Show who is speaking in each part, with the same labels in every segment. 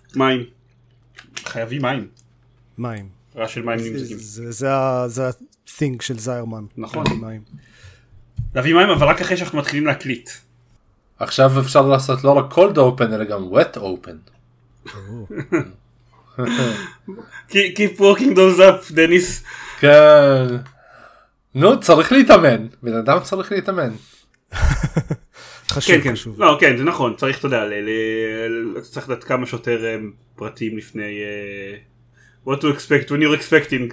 Speaker 1: מים. חייבים מים.
Speaker 2: מים.
Speaker 1: רעש של מים נמזגים.
Speaker 2: זה ה-thing של זיירמן.
Speaker 1: נכון.
Speaker 2: מים.
Speaker 1: להביא מים, אבל רק אחרי שאנחנו מתחילים להקליט.
Speaker 3: עכשיו אפשר לעשות לא רק cold open אלא גם wet open.
Speaker 1: Keep walking those up, דניס.
Speaker 3: כן. נו, צריך להתאמן. בן אדם צריך להתאמן.
Speaker 2: חשוב,
Speaker 1: כן,
Speaker 2: חשוב.
Speaker 1: לא, כן, זה נכון. צריך, אתה יודע, צריך לדעת כמה שיותר פרטים לפני what to expect when you're expecting.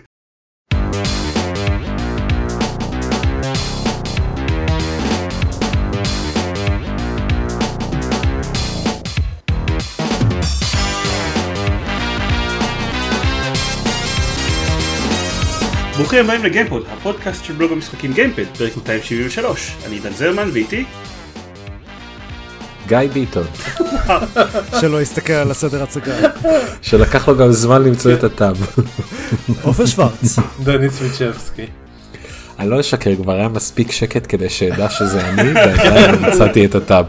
Speaker 1: ברוכים הבאים לגיימפוד, הפודקאסט של בלוג המשחקים גיימפד, פרק 273. אני דן זרמן ואיתי
Speaker 4: גיא ביטון.
Speaker 2: שלא יסתכל על הסדר הצגה.
Speaker 4: שלקח לו גם זמן למצוא את הטאב.
Speaker 2: עופר שוורץ.
Speaker 3: דני צוויצ'בסקי.
Speaker 4: אני לא אשקר, כבר היה מספיק שקט כדי שידע שזה אני, ועדיין מצאתי את הטאב.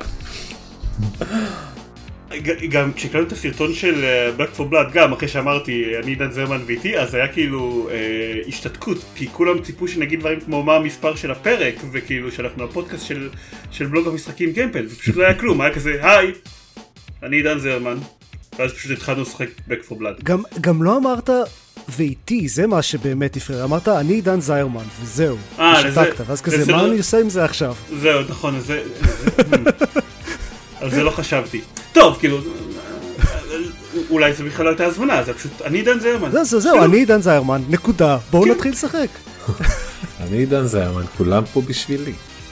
Speaker 1: גם כשקראנו את הסרטון של Back 4 Blood, גם אחרי שאמרתי אני דן זרמן ואיתי, אז היה כאילו השתתקות, כי כולם ציפו שנגיד דברים כמו מה המספר של הפרק, וכאילו שאנחנו הפודקאסט של בלוג המשחקים גיימפד, ופשוט לא היה כלום, היה כזה היי, אני דן זרמן, ואז פשוט התחלנו לשחק Back 4 Blood.
Speaker 2: גם לא אמרת ואיתי, זה מה שבאמת הפריע, אמרת אני דן זיירמן, וזהו, השתקת, ואז כזה מה אני עושה עם זה עכשיו?
Speaker 1: זהו, נכון, על זה לא חשבתי. טוב, כאילו, אולי זה בכלל לא הייתה הזמנה, זה פשוט, אני דן זיירמן.
Speaker 2: זהו, אני דן זיירמן, נקודה, בואו נתחיל לשחק.
Speaker 4: אני דן זיירמן, כולם פה בשבילי.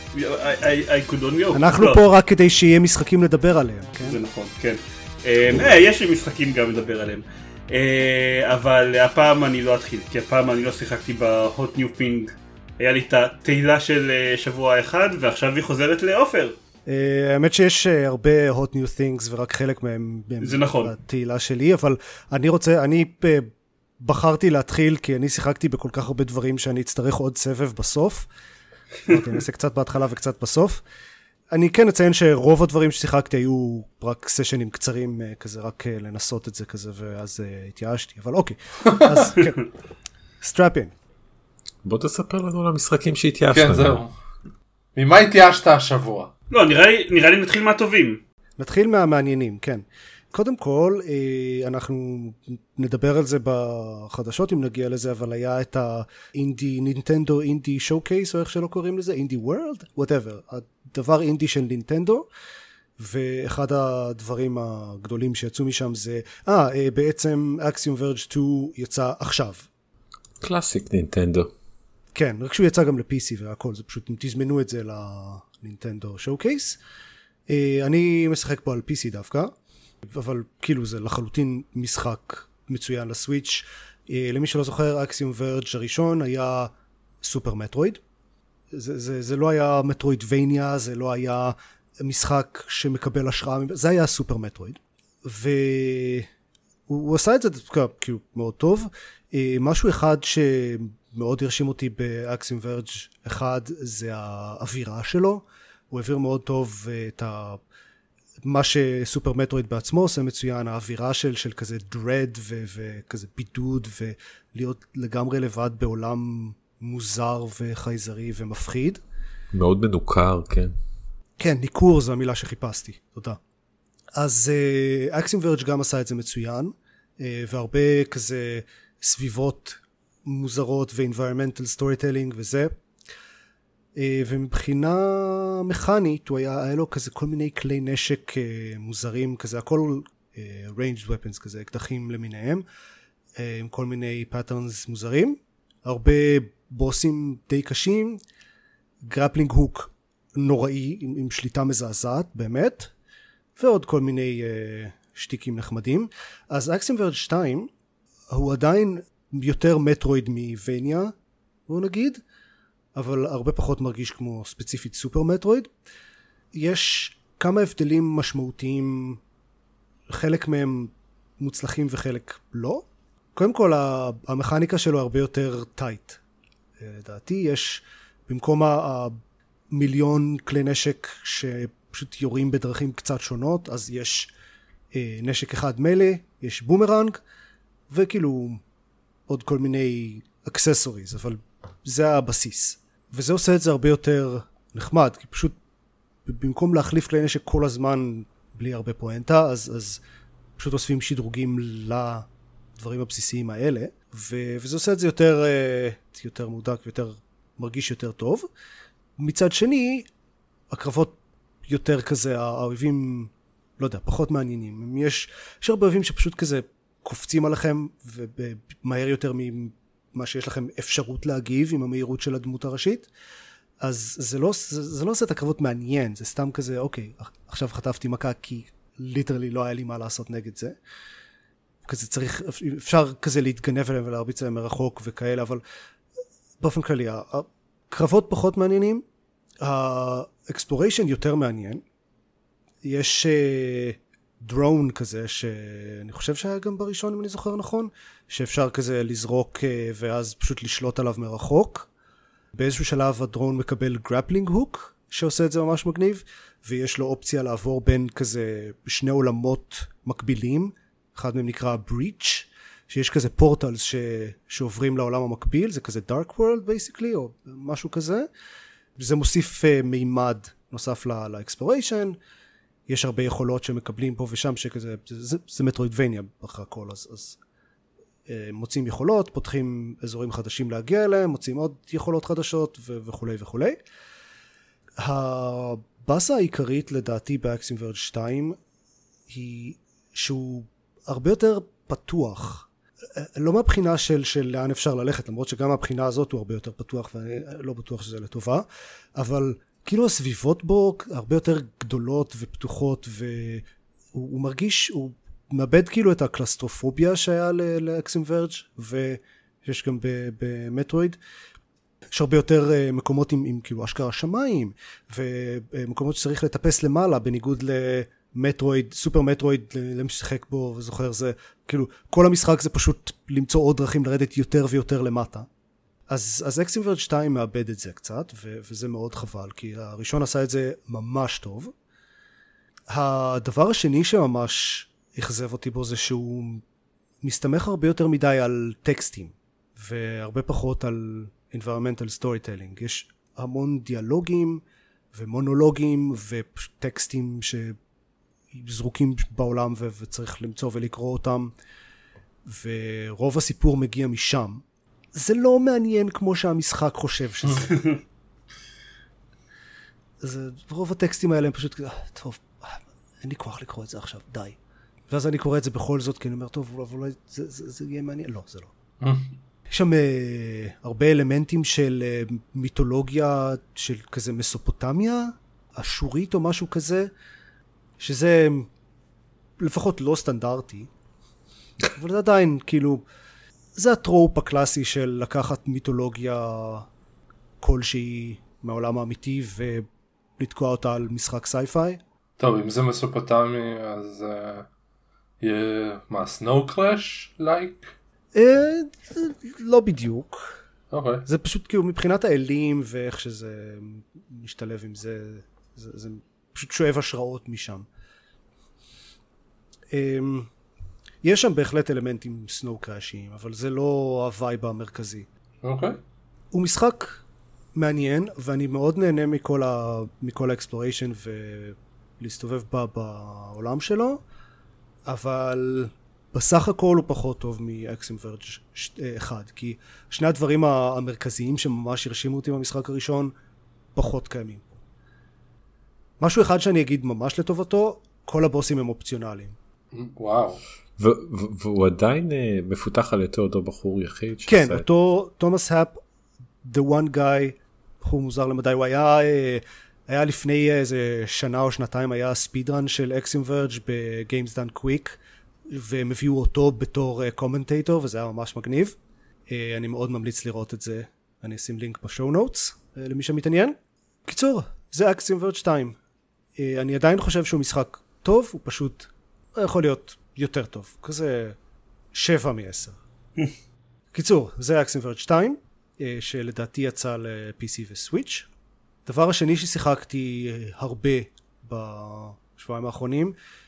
Speaker 2: אנחנו פה רק כדי שיהיה משחקים לדבר עליהם, כן?
Speaker 1: זה נכון, כן. יש לי משחקים גם לדבר עליהם. אבל הפעם אני לא אתחיל, כי הפעם אני לא שיחקתי ב-Hot New Thing. היה לי את התהילה של שבוע אחד, ועכשיו היא חוזרת לאופר.
Speaker 2: האמת שיש הרבה hot new things ורק חלק מהם
Speaker 1: זה נכון.
Speaker 2: בתהילה שלי, אבל אני בחרתי להתחיל כי אני שיחקתי בכל כך הרבה דברים שאני אצטרך עוד סבב בסוף. אני אעשה קצת בהתחלה וקצת בסוף. אני כן אציין שרוב הדברים ששיחקתי היו רק סשנים קצרים כזה, רק לנסות את זה כזה, ואז התייאשתי, אבל אוקיי. אז כן, סטראפין.
Speaker 4: בוא תספר לנו על המשחקים שהתייאשת.
Speaker 3: כן, זהו. ממה התייאשת השבוע?
Speaker 1: לא, נראה לי נתחיל מהטובים.
Speaker 2: נתחיל מהמעניינים, כן. קודם כל, אנחנו נדבר על זה בחדשות אם נגיע לזה, אבל היה את האינדי, נינטנדו אינדי שואו-קייס, או איך שלא קוראים לזה, אינדי וורלד, whatever, הדבר אינדי של נינטנדו, ואחד הדברים הגדולים שיצאו משם זה, בעצם Axiom Verge 2 יצא עכשיו.
Speaker 4: קלאסיק נינטנדו.
Speaker 2: כן, רק שהוא יצא גם ל-PC והכל, זה פשוט, אם תזמנו את זה לנינטנדו שואו-קייס. אני משחק פה על PC דווקא, אבל כאילו זה לחלוטין משחק מצוין לסוויץ'. למי שלא זוכר, אקסיום ורג' הראשון היה סופר מטרויד. זה לא היה מטרוידבניה, זה לא היה משחק שמקבל השראה, זה היה סופר מטרויד. והוא עשה את זה כאילו מאוד טוב. משהו אחד שמאוד הרשים אותי באקסיום ורג' אחד זה האווירה שלו. הוא העביר מאוד טוב את מה שסופר מטרויד בעצמו עושה מצוין, האווירה של כזה דרד וכזה בידוד ולהיות לגמרי לבד בעולם מוזר וחייזרי ומפחיד.
Speaker 4: מאוד מנוכר, כן.
Speaker 2: כן, ניכור זו המילה שחיפשתי, תודה. אז אקסיום ורג' גם עשה את זה מצוין, והרבה כזה סביבות מוזרות ו-environmental storytelling וזה. ומבחינה מכנית היה לו כזה כל מיני כלי נשק מוזרים, כזה הכל ranged weapons, כזה אקדחים למיניהם, עם כל מיני patterns מוזרים, הרבה בוסים די קשים, גרפלינג הוק נוראי עם שליטה מזעזעת באמת, ועוד כל מיני שטיקים נחמדים. אז אקסיום ורג' 2 הוא עדיין יותר מטרויד מווניה, בוא נגיד, אבל הרבה פחות מרגיש כמו ספציפית סופר מטרויד. יש כמה הבדלים משמעותיים, חלק מהם מוצלחים וחלק לא. קודם כל, המכניקה שלו הרבה יותר טייט. לדעתי, יש במקום המיליון כלי נשק שפשוט יורים בדרכים קצת שונות, אז יש נשק אחד מלא, יש בומרנג, וכאילו עוד כל מיני אקססוריז, אבל זה הבסיס. וזה עושה את זה הרבה יותר נחמד, כי פשוט במקום להחליף כלי נשק כל הזמן בלי הרבה פואנטה, אז פשוט אוספים שדרוגים לדברים הבסיסיים האלה, וזה עושה את זה יותר מודק, יותר מרגיש יותר טוב. מצד שני, הקרבות יותר כזה, האויבים, לא יודע, פחות מעניינים. יש הרבה אויבים שפשוט כזה קופצים עליכם, ומהר יותר ממה שיש לכם אפשרות להגיב עם המהירות של הדמות הראשית. אז זה לא עושה את הקרבות מעניין, זה סתם כזה, אוקיי, עכשיו חטפתי מכה כי ליטרלי לא היה לי מה לעשות נגד זה. כזה צריך, אפשר כזה להתגנב אליהם ולהרביץ אליהם מרחוק וכאלה, אבל באופן כללי, הקרבות פחות מעניינים, האקספלוריישן יותר מעניין. יש דרון כזה, שאני חושב שהיה גם בראשון אם אני זוכר נכון, שאפשר כזה לזרוק ואז פשוט לשלוט עליו מרחוק. באיזשהו שלב הדרון מקבל גרפלינג הוק, שעושה את זה ממש מגניב, ויש לו אופציה לעבור בין כזה שני עולמות מקבילים, אחד מהם נקרא בריץ', שיש כזה פורטלס שעוברים לעולם המקביל, זה כזה דארק וורלד בייסיקלי, או משהו כזה. זה מוסיף מימד נוסף לאקספלוריישן, יש הרבה יכולות שמקבלים פה ושם, שכזה, זה מטרוידבניה אחרי הכל, אז מוצאים יכולות, פותחים אזורים חדשים להגיע אליהם, מוצאים עוד יכולות חדשות וכו' וכו'. הבאסה העיקרית לדעתי באקסיום ורג' 2 היא שהוא הרבה יותר פתוח, לא מהבחינה של לאן אפשר ללכת, למרות שגם מהבחינה הזאת הוא הרבה יותר פתוח ואני לא בטוח שזה לטובה, אבל כאילו הסביבות בו הרבה יותר גדולות ופתוחות, והוא מרגיש, הוא מאבד כאילו את הקלסטרופוביה שהיה לאקסיום ורג', ויש גם במטרויד, יש הרבה יותר מקומות עם כאילו אשכרה שמיים, ומקומות שצריך לטפס למעלה, בניגוד למטרויד, סופר מטרויד, למי ששיחק בו וזוכר, זה כאילו, כל המשחק זה פשוט למצוא עוד דרכים לרדת יותר ויותר למטה. אז אקסיום ורג' 2 מאבד את זה קצת, וזה מאוד חבל, כי הראשון עשה את זה ממש טוב. הדבר השני שממש אכזב אותי בו זה שהוא מסתמך הרבה יותר מדי על טקסטים, והרבה פחות על environmental storytelling. יש המון דיאלוגים ומונולוגים וטקסטים שזרוקים בעולם וצריך למצוא ולקרוא אותם, ורוב הסיפור מגיע משם. זה לא מעניין כמו שהמשחק חושב שזה. אז רוב הטקסטים האלה הם פשוט, טוב, אין לי כוח לקרוא את זה עכשיו, די. ואז אני קורא את זה בכל זאת, כי אני אומר, טוב, אולי זה יהיה מעניין. לא, זה לא. יש שם הרבה אלמנטים של מיתולוגיה של כזה מסופוטמיה, אשורית או משהו כזה, שזה לפחות לא סטנדרטי, אבל זה עדיין כאילו, זה הטרופ הקלאסי של לקחת מיתולוגיה כלשהי מהעולם האמיתי ולתקוע אותה על משחק סייפיי.
Speaker 3: טוב, אם זה מסופוטמי, אז יהיה מה, סנואו קראש לייק?
Speaker 2: לא בדיוק.
Speaker 3: אוקיי.
Speaker 2: זה פשוט כאילו מבחינת האלים ואיך שזה משתלב עם זה, זה פשוט שואב השראות משם. יש שם בהחלט אלמנטים סנואו קראשיים, אבל זה לא הווייב המרכזי.
Speaker 3: אוקיי.
Speaker 2: הוא משחק מעניין, ואני מאוד נהנה מכל האקספלוריישן ולהסתובב בעולם שלו, אבל בסך הכל הוא פחות טוב מאקסיום ורג' 1, כי שני הדברים המרכזיים שממש הרשימו אותי במשחק הראשון פחות קיימים פה. משהו אחד שאני אגיד ממש לטובתו, כל הבוסים הם אופציונליים.
Speaker 3: וואו.
Speaker 4: והוא עדיין מפותח על ידי אותו בחור יחיד?
Speaker 2: כן, אותו תומאס האפ, the one guy, בחור מוזר למדי, הוא היה לפני איזה שנה או שנתיים, היה ספידרן של אקסיום ורג' בגיימס דן קוויק, והם הביאו אותו בתור קומנטייטור, וזה היה ממש מגניב. אני מאוד ממליץ לראות את זה, אני אשים לינק בשואו נוטס, למי שמתעניין. קיצור, זה אקסיום ורג' 2. אני עדיין חושב שהוא משחק טוב, הוא פשוט יכול להיות יותר טוב, כזה 7 מ-10. קיצור, זה אקסיום ורג' 2, שלדעתי יצא ל-PC וסוויץ'. דבר השני ששיחקתי הרבה בשבועיים האחרונים,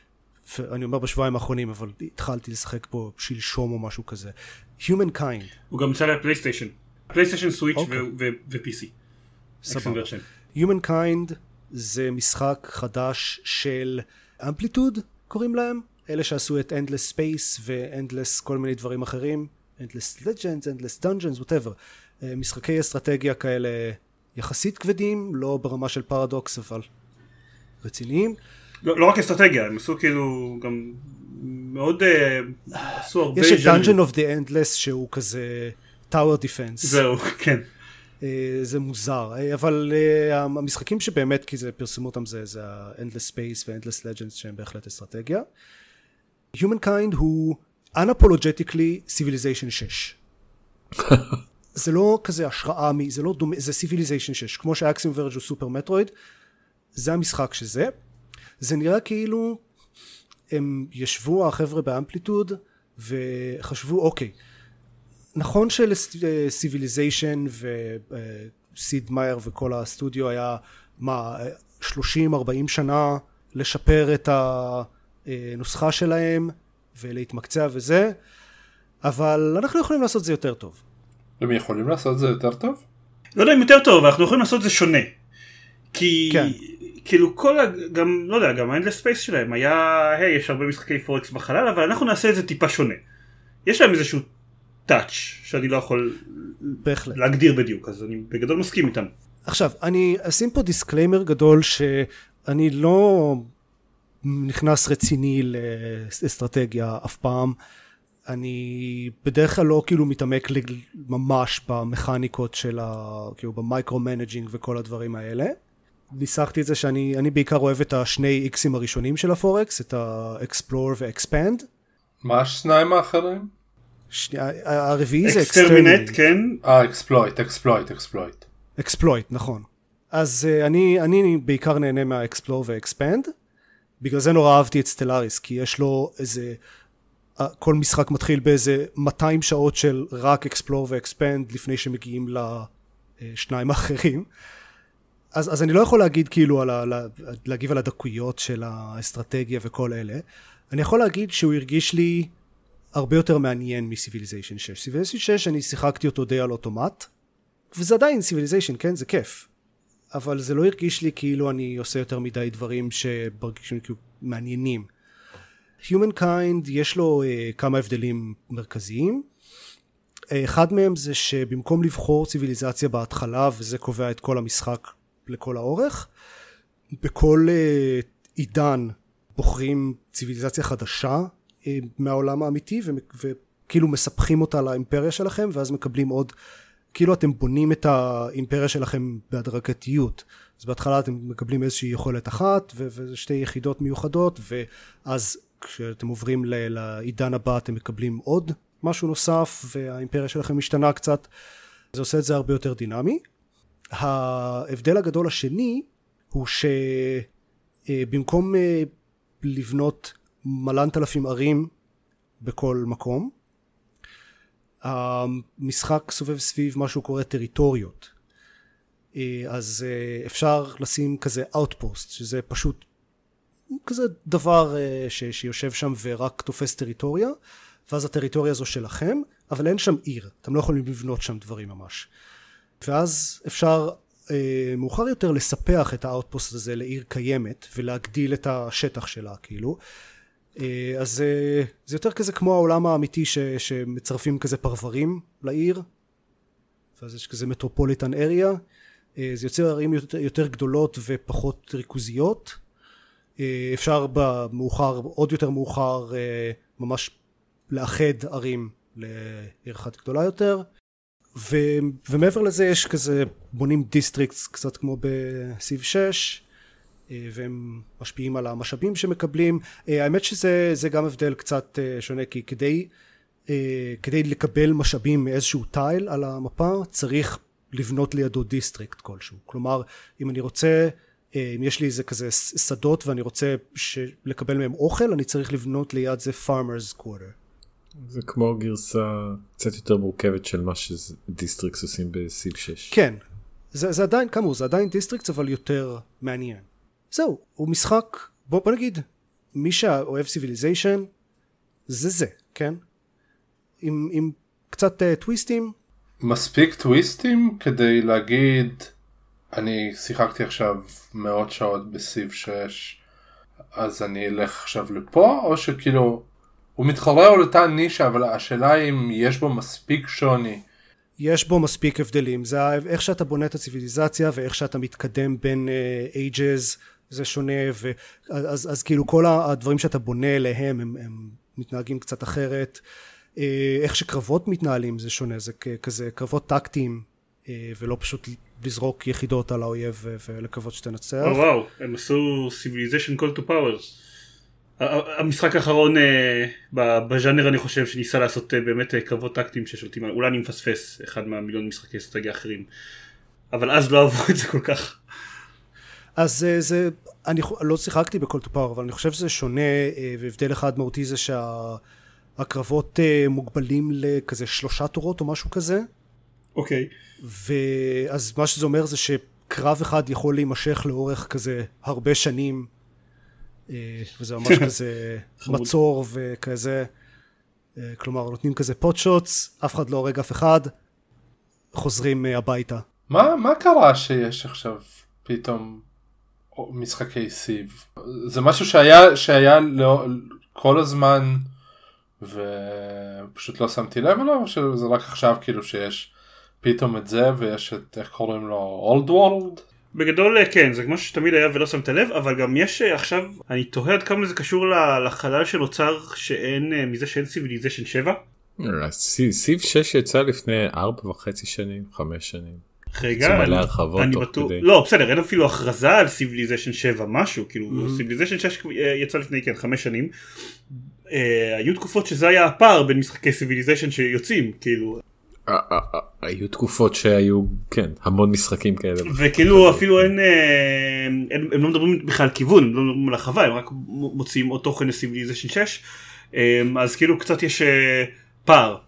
Speaker 2: אני אומר בשבועיים האחרונים, אבל התחלתי לשחק פה שלשום או משהו כזה. Humankind.
Speaker 1: הוא גם נמצא לפלייסטיישן. פלייסטיישן, סוויץ' ו-PC.
Speaker 2: סבבה. Humankind זה משחק חדש של אמפליטוד, קוראים להם. אלה שעשו את Endless Space ו-Endless כל מיני דברים אחרים. Endless Legends, Endless Dungeons, whatever. משחקי אסטרטגיה כאלה יחסית כבדים, לא ברמה של פרדוקס, אבל רציניים.
Speaker 1: לא רק אסטרטגיה, הם עשו כאילו גם מאוד, עשו הרבה...
Speaker 2: יש את Dungeon of the Endless שהוא כזה Tower Defense.
Speaker 1: זהו, כן.
Speaker 2: זה מוזר, אבל המשחקים שבאמת, כי זה פרסמו אותם, זה ה-Endless Space ו-Endless Legends שהם בהחלט אסטרטגיה. Humankind הוא unapologetically Civilization 6. זה לא כזה השראה, זה לא דומה, זה Civilization 6, כמו שאקסיום ורג' הוא סופר מטרואיד, זה המשחק שזה. זה נראה כאילו הם ישבו החבר'ה באמפליטוד וחשבו אוקיי, נכון של-Civilization וסיד מאייר וכל הסטודיו היה 30-40 שנה לשפר את הנוסחה שלהם ולהתמקצע וזה, אבל אנחנו יכולים לעשות זה יותר טוב.
Speaker 3: הם יכולים לעשות זה יותר טוב?
Speaker 1: לא יודע אם יותר טוב, אנחנו יכולים לעשות זה שונה. כי
Speaker 2: כן.
Speaker 1: כאילו גם, לא יודע, גם ה-Endless Space שלהם היה, יש הרבה משחקי פורקס בחלל, אבל אנחנו נעשה את זה טיפה שונה. יש להם איזשהו טאץ' שאני לא יכול להגדיר בדיוק, אז אני בגדול מסכים איתם.
Speaker 2: עכשיו, אני אשים פה דיסקליימר גדול שאני לא נכנס רציני לאסטרטגיה אף פעם. אני בדרך כלל לא כאילו מתעמק ממש במכניקות של כאילו במייקרו-מנג'ינג וכל הדברים האלה. ניסחתי את זה שאני בעיקר אוהב את השני איקסים הראשונים של הפורקס, את ה-Explore ו-Expand.
Speaker 3: מה השניים האחרים?
Speaker 2: הרביעי זה
Speaker 1: Exterminate, כן.
Speaker 3: Exploit,
Speaker 2: נכון. אז אני בעיקר נהנה מה-Explore ו-Expand. בגלל זה נורא אהבתי את סטלאריס, כי יש לו איזה... כל משחק מתחיל באיזה 200 שעות של רק Explore ו-Expand לפני שמגיעים לשניים האחרים. אז אני לא יכול להגיד כאילו להגיב על הדקויות של האסטרטגיה וכל אלה. אני יכול להגיד שהוא הרגיש לי הרבה יותר מעניין מ-Civilization 6. Civilization 6 אני שיחקתי אותו די על אוטומט, וזה עדיין Civilization, כן? זה כיף. אבל זה לא הרגיש לי כאילו אני עושה יותר מדי דברים שברגישים כאילו מעניינים. Humankind יש לו כמה הבדלים מרכזיים. אחד מהם זה שבמקום לבחור ציוויליזציה בהתחלה, וזה קובע את כל המשחק לכל האורך, בכל עידן בוחרים ציוויליזציה חדשה מהעולם האמיתי, וכאילו מספחים אותה לאימפריה שלכם, ואז מקבלים עוד, כאילו אתם בונים את האימפריה שלכם בהדרגתיות. אז בהתחלה אתם מקבלים איזושהי יכולת אחת, ושתי יחידות מיוחדות, ואז כשאתם עוברים לעידן הבא אתם מקבלים עוד משהו נוסף, והאימפריה שלכם משתנה קצת. זה עושה את זה הרבה יותר דינמי. ההבדל הגדול השני הוא שבמקום לבנות מלנת אלפים ערים בכל מקום, המשחק סובב סביב משהו קורא טריטוריות. אז אפשר לשים כזה אאוטפוסט, שזה פשוט כזה דבר שיושב שם ורק תופס טריטוריה, ואז הטריטוריה הזו שלכם, אבל אין שם עיר, אתם לא יכולים לבנות שם דברים ממש. ואז אפשר מאוחר יותר לספח את האוטפוסט הזה לעיר קיימת, ולהגדיל את השטח שלה כאילו. אז זה יותר כזה כמו העולם האמיתי שמצרפים כזה פרברים לעיר, ואז יש כזה מטרופוליטן אריה, זה יוצר ערים יותר גדולות ופחות ריכוזיות. אפשר במאוחר, עוד יותר מאוחר, ממש לאחד ערים לעיר אחת גדולה יותר. ומעבר לזה יש כזה בונים דיסטריקטס קצת כמו בסיב 6, והם משפיעים על המשאבים שמקבלים. האמת שזה גם הבדל קצת שונה, כי כדי לקבל משאבים מאיזשהו טייל על המפה צריך לבנות לידו דיסטריקט כלשהו. כלומר, אם אני רוצה, אם יש לי איזה כזה שדות ואני רוצה לקבל מהם אוכל, אני צריך לבנות ליד זה farmers quarter.
Speaker 4: זה כמו גרסה קצת יותר מורכבת של מה שדיסטריקס עושים בסיב 6.
Speaker 2: כן, זה עדיין, כאמור, זה עדיין דיסטריקס, אבל יותר מעניין. זהו, הוא משחק, בוא נגיד, מי שאוהב סיביליזיישן, זה, כן? עם קצת טוויסטים.
Speaker 3: מספיק טוויסטים כדי להגיד, אני שיחקתי עכשיו מאות שעות בסיב 6, אז אני אלך עכשיו לפה, או שכאילו, הוא מתחרה על אותה נישה, אבל השאלה היא אם יש בו מספיק שוני.
Speaker 2: יש בו מספיק הבדלים, זה איך שאתה בונה את הציביליזציה, ואיך שאתה מתקדם בין ages, זה שונה, אז כאילו כל הדברים שאתה בונה אליהם, הם מתנהגים קצת אחרת, איך שקרבות מתנהלים זה שונה, זה כזה קרבות טקטיים, ולא פשוט לזרוק יחידות על האויב ולקוות שתנצח.
Speaker 1: וואו, הם עשו Civilization Call to Power. המשחק האחרון בז'אנר אני חושב שניסה לעשות באמת קרבות טקטיים ששולטים, אולי אני מפספס אחד מהמיליון משחקי אסטרטגיה אחרים, אבל אז לא אהבו את זה כל כך.
Speaker 2: אז זה, אני לא שיחקתי ב-Call to Power, אבל אני חושב שזה שונה, והבדל אחד מהותי זה שהקרבות מוגבלים לכזה 3 תורות או משהו כזה.
Speaker 1: אוקיי.
Speaker 2: ואז מה שזה אומר זה שקרב אחד יכול להימשך לאורך כזה הרבה שנים, וזה ממש כזה מצור וכזה, כלומר נותנים כזה פוט שוטס, אף אחד לא הורג אף אחד, חוזרים הביתה.
Speaker 3: מה קרה שיש עכשיו פתאום משחקי סיב? זה משהו שהיה כל הזמן ופשוט לא שמתי לב אליו, או שזה רק עכשיו כאילו שיש פתאום את זה ויש את, איך קוראים לו, אולד וורלד?
Speaker 1: בגדול כן, זה כמו שתמיד היה ולא שמת לב, אבל גם יש עכשיו, אני תוהה עד כמה זה קשור לחלל שנוצר שאין, מזה שאין סיביליזיישן 7.
Speaker 4: סיב 6 יצא לפני 4.5 שנים, 5 שנים.
Speaker 1: רגע, אני בטוח, לא בסדר, אין אפילו הכרזה על סיביליזיישן 7 משהו, כאילו סיביליזיישן 6 יצא לפני 5 שנים, היו תקופות שזה היה הפער בין משחקי סיביליזיישן שיוצאים, כאילו.
Speaker 4: היו תקופות שהיו, כן, המון משחקים כאלה.
Speaker 1: וכאילו אפילו הם לא מדברים בכלל כיוון, הם לא מדברים על החווה, הם רק מוציאים עוד תוכן לסיביליזיישן 6, אז כאילו קצת יש פער.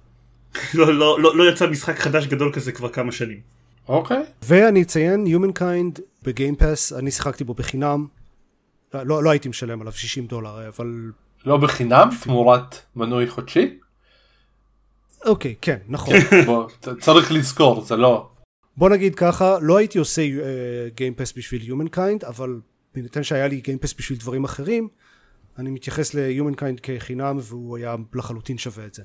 Speaker 1: לא יצא משחק חדש גדול כזה כבר כמה שנים.
Speaker 3: אוקיי.
Speaker 2: ואני אציין, Humankind בגיימפס, אני שיחקתי בו בחינם, לא הייתי משלם עליו $60, אבל... לא
Speaker 3: בחינם, תמורת מנוי חודשי?
Speaker 2: אוקיי, כן, נכון.
Speaker 3: צריך לזכור, זה לא...
Speaker 2: בוא נגיד ככה, לא הייתי עושה גיימפס בשביל Humankind, אבל בהינתן שהיה לי גיימפס בשביל דברים אחרים, אני מתייחס ל-Humankind כחינם, והוא היה לחלוטין שווה את זה.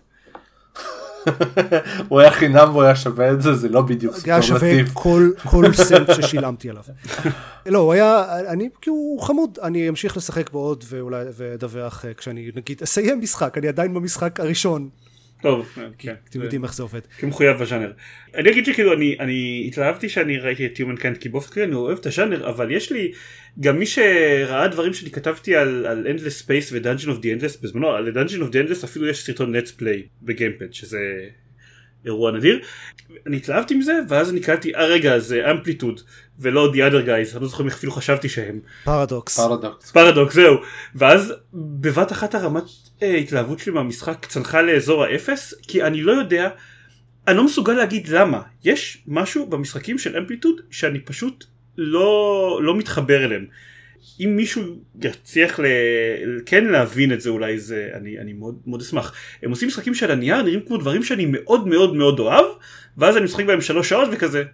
Speaker 3: הוא היה חינם והוא היה שווה את זה, זה לא בדיוק
Speaker 2: היה שווה כל סנט ששילמתי עליו. לא, הוא היה, כי הוא חמוד, אני אמשיך לשחק בו עוד ואולי ודווח כשאני נגיד אסיים משחק, אני עדיין במשחק הראשון.
Speaker 1: טוב,
Speaker 2: כן. אתם יודעים איך זה עובד.
Speaker 1: כמחויב בז'אנר. אני אגיד שכאילו אני התלהבתי שאני ראיתי את Humankind כי באופן כלל אני אוהב את הז'אנר, אבל יש לי גם מי שראה דברים שאני כתבתי על Endless Space ו-Dungeon of the Endless בזמנו, על Dungeon of the Endless אפילו יש סרטון Let's Play בגיימפד, שזה אירוע נדיר. אני התלהבתי מזה, ואז אני קראתי, רגע, זה Amplitude ולא The Other Guys, אני לא זוכר איך אפילו חשבתי שהם.
Speaker 2: פרדוקס,
Speaker 1: זהו. ואז בבת אחת הרמת התלהבות שלי מהמשחק צנחה לאזור האפס, כי אני לא יודע, אני לא מסוגל להגיד למה. יש משהו במשחקים של אמפליטוד שאני פשוט לא מתחבר אליהם. אם מישהו יצליח כן להבין את זה, אולי זה, אני מאוד, מאוד אשמח. הם עושים משחקים של הנייר, נראים כמו דברים שאני מאוד מאוד מאוד אוהב, ואז אני משחק בהם 3 שעות וכזה,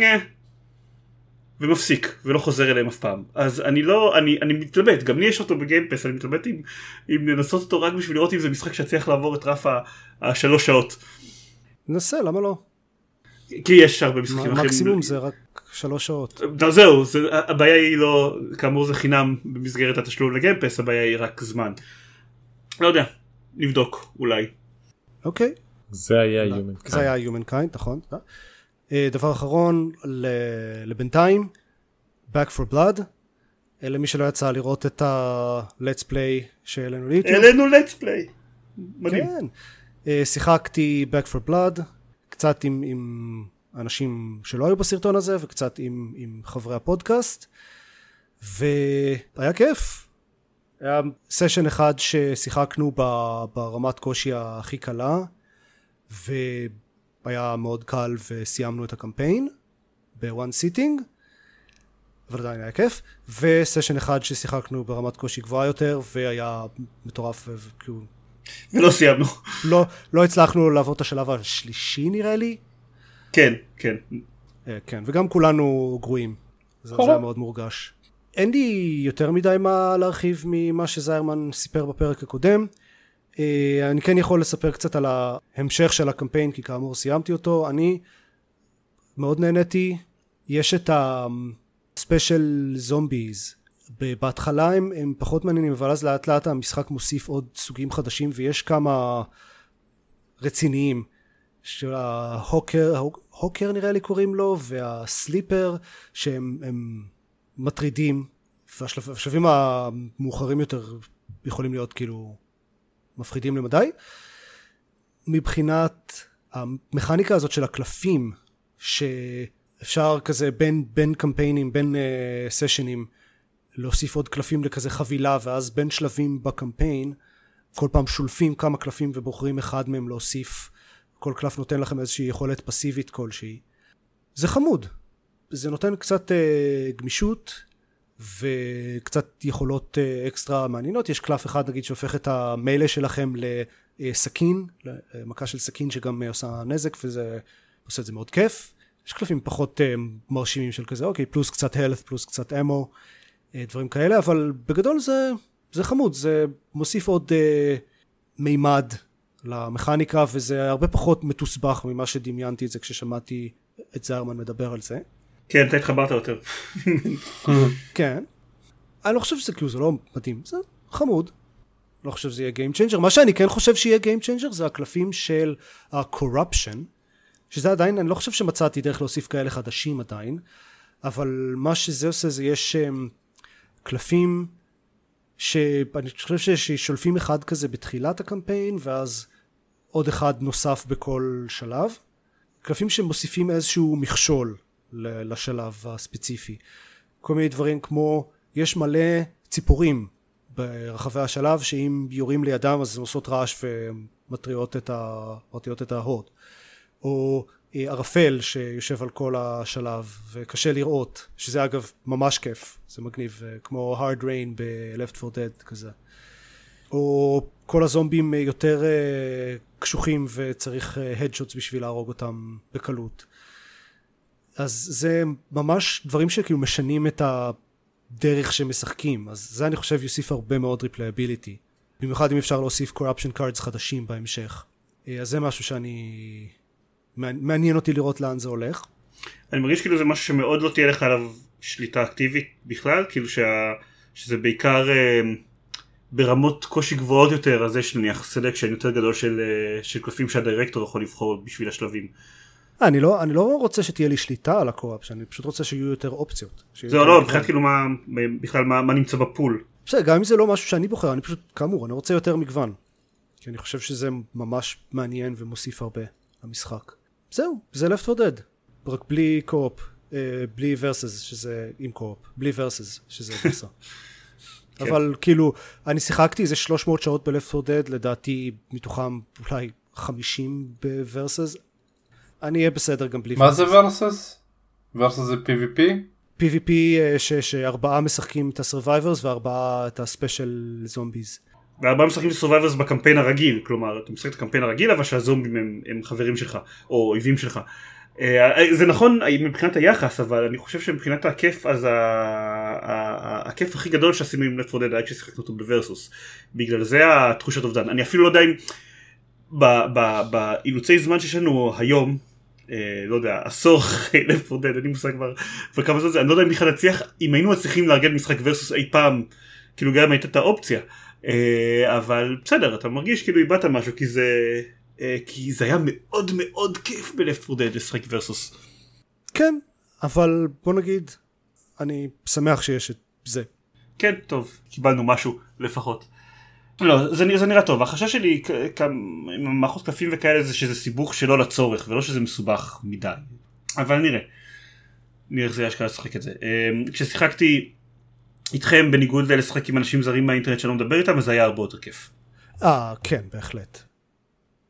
Speaker 1: ומפסיק, ולא חוזר אליהם אף פעם. אז אני מתלבט, גם לי יש אותו בגיימפס, אני מתלבט אם לנסות אותו רק בשביל לראות אם זה משחק שצריך לעבור את רף 3 שעות.
Speaker 2: ננסה, למה לא?
Speaker 1: כי יש הרבה משחקים אחרים.
Speaker 2: מקסימום זה רק 3 שעות.
Speaker 1: זהו, הבעיה היא לא, כאמור זה חינם במסגרת התשלום לגיימפס, הבעיה היא רק זמן. לא יודע, נבדוק, אולי.
Speaker 2: אוקיי.
Speaker 4: זה היה Humankind.
Speaker 2: זה היה Humankind, נכון. דבר אחרון, לבינתיים, Back 4 Blood, למי שלא יצא לראות את ה-Let's Play שהעלינו ליוטיוב.
Speaker 1: העלינו Let's Play. מדהים.
Speaker 2: כן. שיחקתי Back 4 Blood, קצת עם אנשים שלא היו בסרטון הזה, וקצת עם חברי הפודקאסט, והיה כיף. היה סשן אחד ששיחקנו ברמת קושי הכי קלה, והיה מאוד קל וסיימנו את הקמפיין ב-one sitting, אבל עדיין היה כיף, וסשן אחד ששיחקנו ברמת קושי גבוהה יותר, והיה מטורף,
Speaker 1: ולא סיימנו.
Speaker 2: לא הצלחנו לעבור את השלב השלישי נראה לי.
Speaker 1: כן, כן.
Speaker 2: כן, וגם כולנו גרועים. זה היה מאוד מורגש. אין לי יותר מדי מה להרחיב ממה שזיירמן סיפר בפרק הקודם. אני כן יכול לספר קצת על ההמשך של הקמפיין, כי כאמור סיימתי אותו. אני מאוד נהניתי. יש את הספיישל זומביז. בהתחלה הם פחות מעניינים, אבל אז לאט לאט המשחק מוסיף עוד סוגים חדשים, ויש כמה רציניים. של ההוקר נראה לי קוראים לו, והסליפר שהם מטרידים, והשלבים המאוחרים יותר יכולים להיות כאילו מפחידים למדי. מבחינת המכניקה הזאת של הקלפים, שאפשר כזה בין קמפיינים, בין סשנים, להוסיף עוד קלפים לכזה חבילה, ואז בין שלבים בקמפיין, כל פעם שולפים כמה קלפים ובוחרים אחד מהם להוסיף. כל קלף נותן לכם איזושהי יכולת פסיבית כלשהי. זה חמוד. זה נותן קצת גמישות וקצת יכולות אקסטרה מעניינות. יש קלף אחד נגיד שהופך את המיילה שלכם לסכין, מכה של סכין שגם עושה נזק, וזה עושה את זה מאוד כיף. יש קלפים פחות מרשימים של כזה, אוקיי, פלוס קצת health, פלוס קצת אמו, דברים כאלה, אבל בגדול זה חמוד. זה מוסיף עוד מימד למכניקה, וזה הרבה פחות מתוסבך ממה שדמיינתי את זה כששמעתי את זיירמן מדבר על זה.
Speaker 1: כן, אתה התחברת יותר.
Speaker 2: כן. אני לא חושב שזה כאילו, זה לא מדהים, זה חמוד. לא חושב שזה יהיה Game Changer. מה שאני כן חושב שיהיה Game Changer זה הקלפים של ה-Corruption, שזה עדיין, אני לא חושב שמצאתי דרך להוסיף כאלה חדשים עדיין, אבל מה שזה עושה זה יש קלפים שאני חושב ששולפים אחד כזה בתחילת הקמפיין, ואז עוד אחד נוסף בכל שלב. קלפים שמוסיפים איזשהו מכשול לשלב הספציפי. כל מיני דברים כמו, יש מלא ציפורים ברחבי השלב, שאם יורים לידם אז הן עושות רעש ומטריעות את ההורד. או ערפל שיושב על כל השלב וקשה לראות, שזה אגב ממש כיף, זה מגניב, כמו Hard Rain ב-Left 4 Dead כזה. או כל הזומבים יותר קשוחים וצריך headshots בשביל להרוג אותם בקלות. אז זה ממש דברים שכאילו משנים את הדרך שמשחקים, אז זה אני חושב יוסיף הרבה מאוד replayability. במיוחד אם אפשר להוסיף corruption cards חדשים בהמשך. אז זה משהו שאני מעניין אותי לראות לאן זה הולך.
Speaker 1: אני מרגיש כאילו זה משהו שמאוד לא תהיה לך עליו שליטה אקטיבית בכלל, כאילו שזה בעיקר ברמות קושי גבוהות יותר, אז יש נניח סלקשן יותר גדול של קלפים שהדירקטור יכול לבחור בשביל השלבים.
Speaker 2: אני לא רוצה שתהיה לי שליטה על הקו-אפ, אני פשוט רוצה שיהיו יותר אופציות.
Speaker 1: זהו, לא, בכלל כאילו בכלל מה נמצא בפול.
Speaker 2: בסדר, גם אם זה לא משהו שאני בוחר, אני פשוט, כאמור, אני רוצה יותר מגוון. כי אני חושב שזה ממש מעניין ומוסיף הרבה למשחק. זהו, זה Left 4 Dead. רק בלי קו-אפ, בלי versus, שזה עם קו-אפ, בלי versus, שזה versus. אבל כאילו, אני שיחקתי איזה 300 שעות ב-Left 4 Dead, לדעתי מתוכם אולי 50 ב-versus. אני אהיה בסדר גם בלי versus.
Speaker 3: מה זה versus? versus זה PvP?
Speaker 2: PvP שארבעה משחקים את ה-survivors וארבעה את ה-special zombies.
Speaker 1: וארבעה משחקים את ה-survivors בקמפיין הרגיל, כלומר, אתה משחק את הקמפיין הרגיל, אבל שהזומבים הם חברים שלך, או אויבים שלך. זה נכון מבחינת היחס, אבל אני חושב שמבחינת הכיף, אז הכיף הכי גדול שעשינו עם Left 4 Dead היה כששיחקנו אותו בוורסוס. בגלל זה התחושת אובדן. אני אפילו לא יודע אם באילוצי זמן שיש לנו היום, לא יודע, עשור Left 4 Dead, אני מושג כבר כמה זמן זה, אני לא יודע אם בכלל נצליח, אם היינו מצליחים לארגן משחק ורסוס אי פעם, כאילו גם הייתה את האופציה. אבל בסדר, אתה מרגיש כאילו איבדת משהו, כי זה היה מאוד מאוד כיף ב-Left 4 Dead לשחק ורסוס.
Speaker 2: כן, אבל בוא נגיד, אני שמח שיש את זה.
Speaker 1: כן, טוב, קיבלנו משהו לפחות. לא, זה נראה טוב. החשש שלי עם מערכות קלפים וכאלה זה שזה סיבוך שלא לצורך, ולא שזה מסובך מדי. אבל נראה איך זה היה שקרה לשחק את זה. כששיחקתי איתכם בניגוד לשחק עם אנשים זרים מהאינטרנט שלא מדבר איתם, אז זה היה הרבה יותר כיף.
Speaker 2: כן, בהחלט.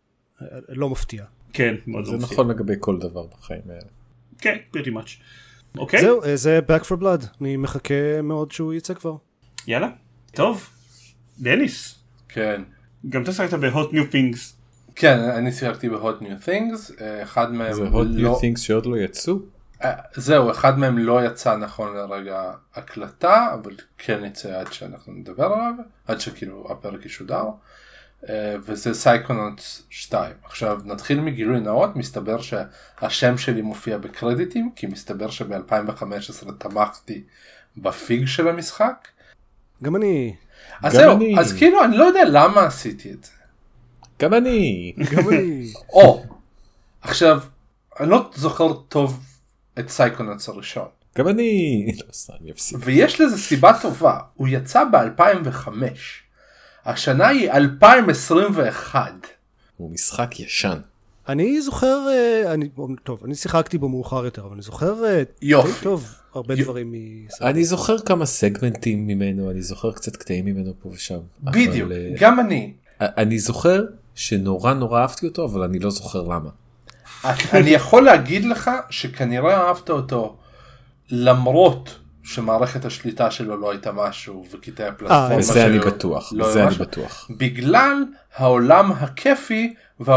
Speaker 2: לא מפתיע.
Speaker 1: כן, מאוד לא
Speaker 4: מפתיע. זה נכון לגבי כל דבר בחיים האלה.
Speaker 1: כן, pretty much. אוקיי.
Speaker 2: זהו, זה Back for Blood, אני מחכה מאוד שהוא יצא כבר.
Speaker 1: יאללה, טוב. דניס.
Speaker 3: כן.
Speaker 1: גם אתה שחקת ב-Hot New Things.
Speaker 3: כן, אני שיחקתי ב-Hot New Things, אחד מהם
Speaker 4: זה Hot New Things שעוד לא יצאו?
Speaker 3: זהו, אחד מהם לא יצא נכון לרגע הקלטה, אבל כן יצא עד שאנחנו נדבר עליו, עד שכאילו הפרק ישודר, וזה סייקונאוטס 2. עכשיו נתחיל מגילוי נאות, מסתבר שהשם שלי מופיע בקרדיטים, כי מסתבר שב-2015 תמכתי בפיג של המשחק.
Speaker 2: גם אני.
Speaker 3: אז זהו, אז כאילו אני לא יודע למה עשיתי את זה.
Speaker 4: גם אני.
Speaker 2: גם אני.
Speaker 3: עכשיו, אני לא זוכר טוב את סייקונאוטס הראשון.
Speaker 4: גם אני.
Speaker 3: ויש לזה סיבה טובה, הוא יצא ב-2005. השנה היא 2021.
Speaker 4: הוא משחק ישן.
Speaker 2: אני זוכר, טוב, אני שיחקתי בו מאוחר יותר, אבל אני זוכר
Speaker 3: יופי.
Speaker 2: טוב הרבה דברים
Speaker 4: אני זוכר כמה סגמנטים ממנו, אני זוכר קצת קטעים ממנו פה ושם.
Speaker 3: בדיוק, גם אני.
Speaker 4: אני זוכר שנורא נורא אהבתי אותו, אבל אני לא זוכר למה.
Speaker 3: אני יכול להגיד לך שכנראה אהבת אותו למרות שמערכת השליטה שלו לא הייתה משהו וקטעי הפלטפורמה שלו.
Speaker 4: זה אני בטוח, זה אני בטוח.
Speaker 3: בגלל העולם הכיפי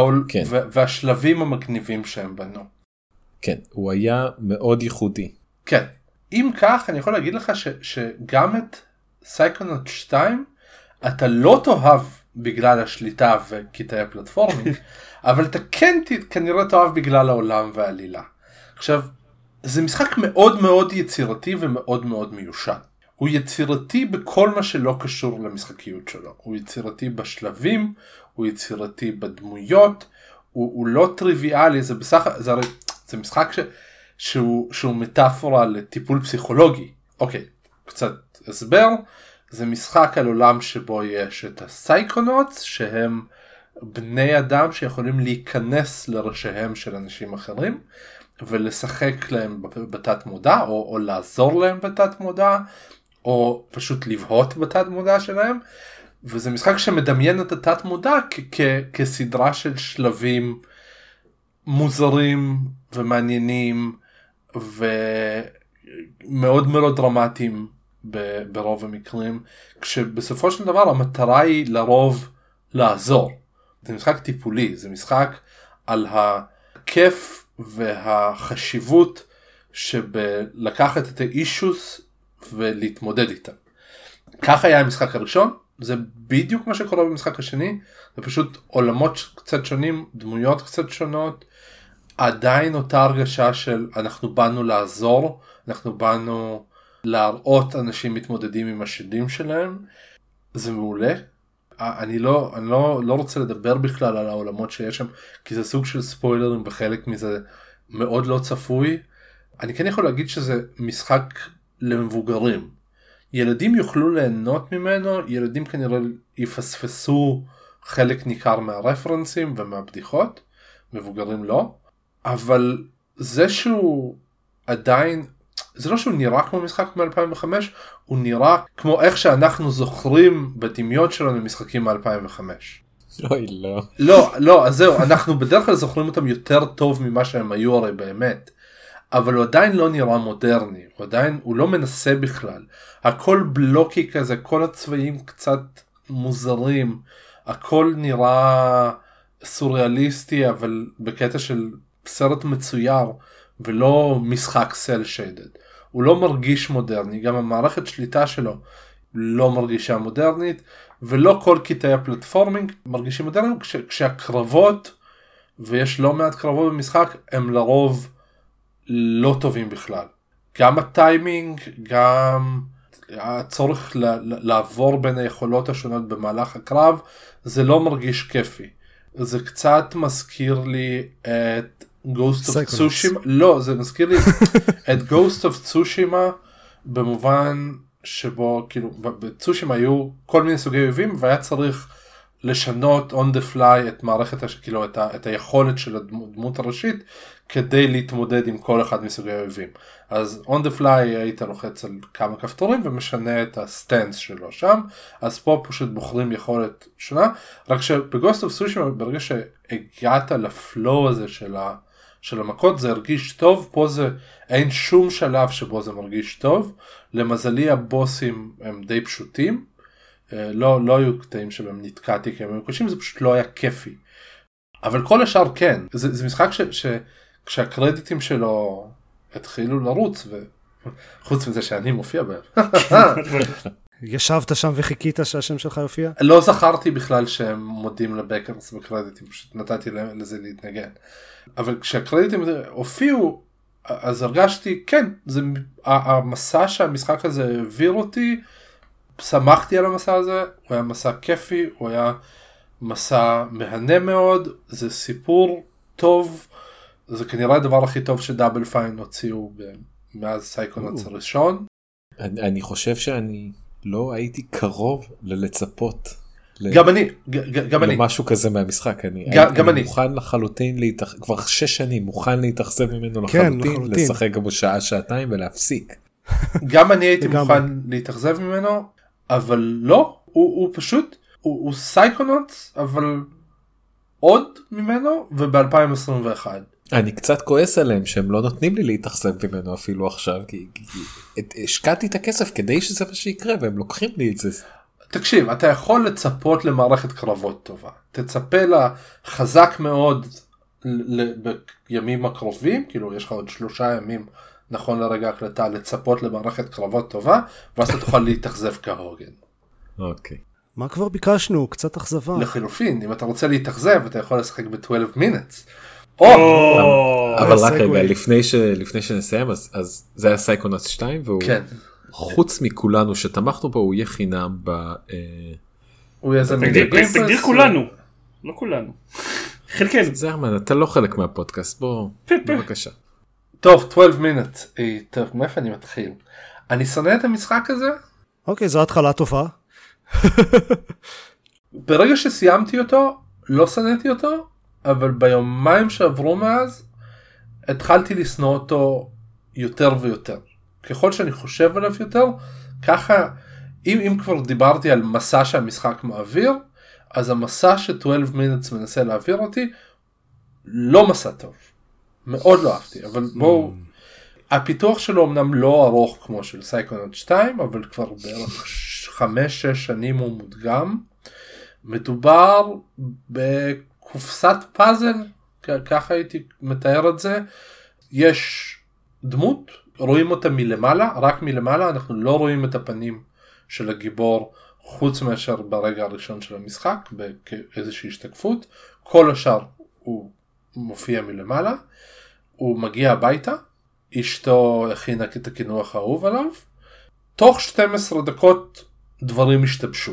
Speaker 3: והשלבים המגניבים שהם בנו.
Speaker 4: כן, הוא היה מאוד ייחודי.
Speaker 3: כן, אם כך אני יכול להגיד לך שגם את סייקונאוט 2 אתה לא תאהב בגלל השליטה וקטעי הפלטפורמי, אבל אתה כן כנראה תאהב בגלל העולם והעלילה. עכשיו, זה משחק מאוד מאוד יצירתי ומאוד מאוד מיושן. הוא יצירתי בכל מה שלא קשור למשחקיות שלו. הוא יצירתי בשלבים, הוא יצירתי בדמויות, הוא לא טריוויאלי, זה משחק שהוא מטאפורה לטיפול פסיכולוגי. אוקיי, קצת הסבר. זה משחק על עולם שבו יש את הסייקונאוטס, שהם בני אדם שיכולים להיכנס לראשיהם של אנשים אחרים, ולשחק להם בתת מודע, או לעזור להם בתת מודע, או פשוט לבהות בתת מודע שלהם, וזה משחק שמדמיין את התת מודע כסדרה של שלבים מוזרים ומעניינים, ומאוד מאוד דרמטיים ברוב המקרים, כשבסופו של דבר המטרה היא לרוב לעזור. זה משחק טיפולי, זה משחק על הכיף והחשיבות שבלקחת את האישוס ולהתמודד איתם. כך היה המשחק הראשון, זה בדיוק מה שקורה במשחק השני, זה פשוט עולמות קצת שונים, דמויות קצת שונות, עדיין אותה הרגשה של אנחנו באנו לעזור, אנחנו באנו להראות אנשים מתמודדים עם השדים שלהם, זה מעולה. אני לא רוצה לדבר בכלל על העולמות שיש שם, כי זה סוג של ספוילרים בחלק מזה מאוד לא צפוי. אני כן יכול להגיד שזה משחק למבוגרים. ילדים יוכלו ליהנות ממנו, ילדים כנראה יפספסו חלק ניכר מהרפרנסים ומהבדיחות, מבוגרים לא. אבל זה שהוא עדיין, זה לא שהוא נראה כמו משחק מ-2005, הוא נראה כמו איך שאנחנו זוכרים בדמיון שלנו משחקים מ-2005.
Speaker 4: אוי, לא.
Speaker 3: לא, אז זהו, אנחנו בדרך כלל זוכרים אותם יותר טוב ממה שהם היו הרי באמת. אבל הוא עדיין לא נראה מודרני, הוא לא מנסה בכלל. הכל בלוקי כזה, כל הצבעים קצת מוזרים, הכל נראה סוריאליסטי, אבל בקטע של סרט מצויר, ולא משחק סל שיידד. הוא לא מרגיש מודרני, גם המערכת שליטה שלו לא מרגישה מודרנית, ולא כל קטעי הפלטפורמינג מרגישים מודרניים, כשהקרבות, ויש לא מעט קרבות במשחק, הם לרוב לא טובים בכלל. גם הטיימינג, גם הצורך לעבור בין היכולות השונות במהלך הקרב, זה לא מרגיש כיפי. זה קצת מזכיר לי את Ghost of Tsushima, לא, זה מזכיר לי את Ghost of Tsushima, במובן שבו, כאילו, בצושימה היו כל מיני סוגי אויבים, והיה צריך לשנות on the fly את מערכת, כאילו, את היכולת של הדמות הראשית, כדי להתמודד עם כל אחד מסוגי האויבים. אז on the fly היית לוחץ על כמה כפתורים, ומשנה את הסטנס שלו שם, אז פה פשוט בוחרים יכולת שונה, רק שבגוסט אוף סושימה, ברגע שהגעת לפלואו הזה של המכות, זה הרגיש טוב, פה זה אין שום שלב שבו זה מרגיש טוב, למזלי הבוסים הם די פשוטים, לא היו קטעים שבהם נתקעתי כי הם היו קשים, זה פשוט לא היה כיפי, אבל כל השאר כן, זה משחק כשהקרדיטים שלו התחילו לרוץ, וחוץ מזה שאני מופיע בהם.
Speaker 2: ישבת שם וחיכית שהשם שלך יופיע?
Speaker 3: לא זכרתי בכלל שהם מודים לבקרס בקרדיטים, פשוט נתתי לזה להתנגן. אבל כשהקרדיטים הופיעו, אז הרגשתי, כן, המסע שהמשחק הזה העביר אותי, שמחתי על המסע הזה, הוא היה מסע כיפי, הוא היה מסע מהנה מאוד, זה סיפור טוב, זה כנראה הדבר הכי טוב שדאבל פיין הוציאו מאז סייקונאוטס הראשון.
Speaker 4: אני חושב שאני לא הייתי קרוב ללצפות.
Speaker 3: גם אני.
Speaker 4: למשהו כזה מהמשחק. אני מוכן לחלוטין, כבר 6 שנים מוכן להתאכזב ממנו לחלוטין, לשחק בו שעה-שעתיים ולהפסיק.
Speaker 3: גם אני הייתי מוכן להתאכזב ממנו, אבל לא, הוא פשוט, הוא סייקונאוטס, אבל עוד ממנו, וב-2021.
Speaker 4: אני קצת כועס עליהם שהם לא נותנים לי להתאכזב ממנו אפילו עכשיו, כי השקעתי את הכסף כדי שזה מה שיקרה, והם לוקחים לי את זה.
Speaker 3: תקשיב, אתה יכול לצפות למערכת קרבות טובה. תצפה לה חזק מאוד בימים הקרובים, כאילו יש לך עוד 3 ימים נכון לרגע הקלטה לצפות למערכת קרבות טובה, ואז אתה תוכל להתאכזב כהוגן.
Speaker 4: אוקיי.
Speaker 2: מה כבר ביקשנו? קצת אכזבה.
Speaker 3: לחילופין, אם אתה רוצה להתאכזב, אתה יכול לשחק ב-12 minutes.
Speaker 4: אבל רק רגע, לפני שנסיים, אז זה היה סייקונאוטס 2, והוא חוץ מכולנו שתמכנו בו, הוא יהיה חינם
Speaker 3: הוא יהיה זמין.
Speaker 1: תגדיר כולנו, לא כולנו. חלקנו.
Speaker 4: זרמן, אתה לא חלק מהפודקאסט, בוא, בבקשה.
Speaker 3: טוב, 12 minutes. טוב, מאיפה אני מתחיל? אני שונא את המשחק הזה.
Speaker 2: אוקיי, זו התחלה טובה.
Speaker 3: ברגע שסיימתי אותו, לא שנאתי אותו, אבל ביומיים שעברו מאז, התחלתי לשנוא אותו יותר ויותר. ככל שאני חושב עליו יותר, ככה, אם כבר דיברתי על מסע שהמשחק מעביר, אז המסע ש12 minutes מנסה להעביר אותי, לא מסע טוב. מאוד לא אהבתי, אבל בואו, הפיתוח שלו אמנם לא ארוך כמו של סייקונאוטס 2, אבל כבר בערך 5-6 שנים הוא מודגם. מדובר בקופסת פאזל, ככה הייתי מתאר את זה. יש דמות, רואים אותה מלמעלה, רק מלמעלה, אנחנו לא רואים את הפנים של הגיבור, חוץ מאשר ברגע הראשון של המשחק, באיזושהי השתקפות. כל השאר הוא מופיע מלמעלה, הוא מגיע הביתה, אשתו הכינה את הכינוח האהוב עליו, תוך 12 דקות דברים השתבשו.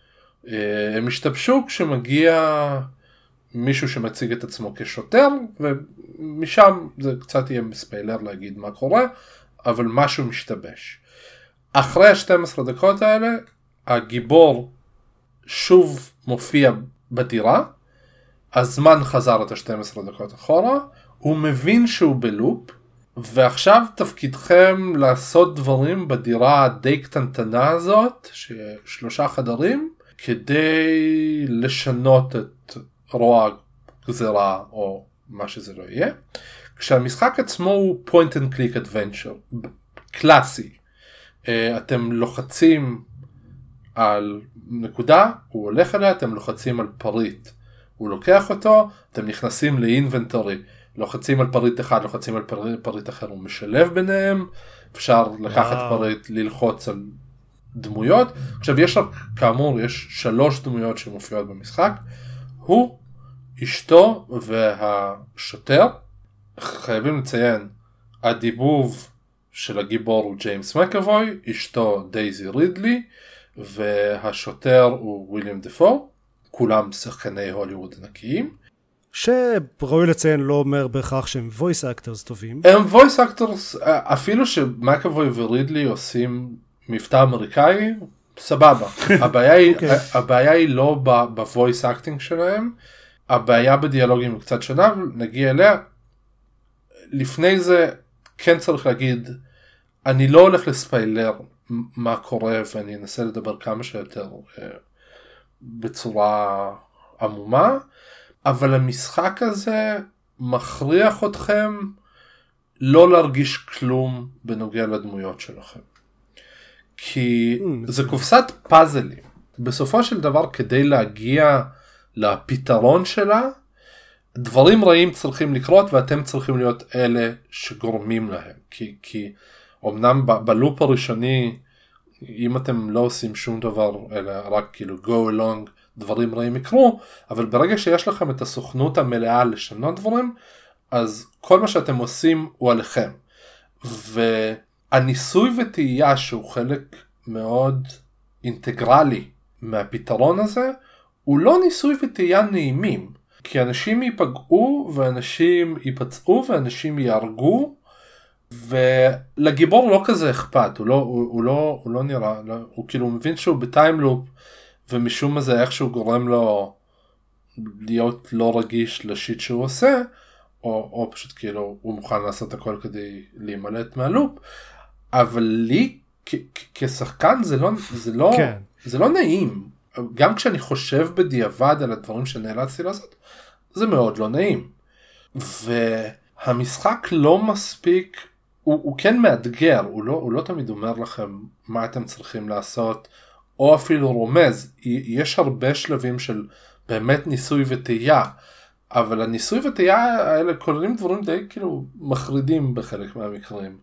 Speaker 3: הם השתבשו כשמגיע מישהו שמציג את עצמו כשוטר, ומשם זה קצת יהיה מספיילר להגיד מה קורה, אבל משהו משתבש. אחרי ה-12 דקות האלה, הגיבור שוב מופיע בדירה, הזמן חזר את ה-12 דקות אחורה, הוא מבין שהוא בלופ, ועכשיו תפקידכם לעשות דברים בדירה די קטנטנה הזאת, 3 חדרים, כדי לשנות את רוע גזרה או מה שזה לא יהיה. כשהמשחק עצמו הוא point and click adventure, קלאסי. אתם לוחצים על נקודה, הוא הולך אליה, אתם לוחצים על פריט, הוא לוקח אותו, אתם נכנסים לאינבנטורי, לוחצים על פריט אחד, לוחצים על פריט אחר, הוא משלב ביניהם, אפשר לקחת פריט, ללחוץ על דמויות. עכשיו יש כאמור, יש 3 דמויות שמופיעות במשחק, הוא, אשתו והשוטר. חייבים לציין, הדיבוב של הגיבור הוא ג'יימס מקאבוי, אשתו דייזי רידלי, והשוטר הוא וויליאם דפו, כולם שחקני הוליווד ענקיים.
Speaker 2: שראוי לציין לא אומר בהכרח שהם voice actors טובים.
Speaker 3: הם voice actors, אפילו שמקאבוי ורידלי עושים מבטא אמריקאי, סבבה. הבעיה היא לא ב-voice acting שלהם, הבעיה בדיאלוגים היא קצת שונה, נגיע אליה. לפני זה כן צריך להגיד, אני לא הולך לספיילר מה קורה, ואני אנסה לדבר כמה שיותר בצורה עמומה, אבל המשחק הזה מכריח אתכם לא להרגיש כלום בנוגע לדמויות שלכם. כי זה קופסת פאזלים. בסופו של דבר, כדי להגיע לפתרון שלה, דברים רעים צריכים לקרות, ואתם צריכים להיות אלה שגורמים להם. כי אמנם בלופ הראשוני, אם אתם לא עושים שום דבר, אלא רק כאילו go along, דברים רעים יקרו, אבל ברגע שיש לכם את הסוכנות המלאה לשנות דברים, אז כל מה שאתם עושים הוא עליכם. והניסוי וטעייה שהוא חלק מאוד אינטגרלי מהפתרון הזה, הוא לא ניסוי וטעייה נעימים. כי אנשים ייפגעו ואנשים ייפצעו ואנשים יהרגו, ולגיבור לא כזה אכפת, הוא לא נראה, הוא כאילו מבין שהוא בטיימלופ, ומשום מה זה איכשהו גורם לו להיות לא רגיש לשיט שהוא עושה, או פשוט כאילו הוא מוכן לעשות הכל כדי להימלט מהלופ, אבל לי כשחקן זה לא נעים, גם כשאני חושב בדיעבד על הדברים שנאלצתי לעשות, זה מאוד לא נעים, והמשחק לא מספיק, הוא כן מאתגר, הוא לא תמיד אומר לכם מה אתם צריכים לעשות, או אפילו רומז. יש הרבה שלבים של באמת ניסוי וטעייה, אבל הניסוי וטעייה האלה כוללים דברים די כאילו מחרידים בחלק מהמקרים,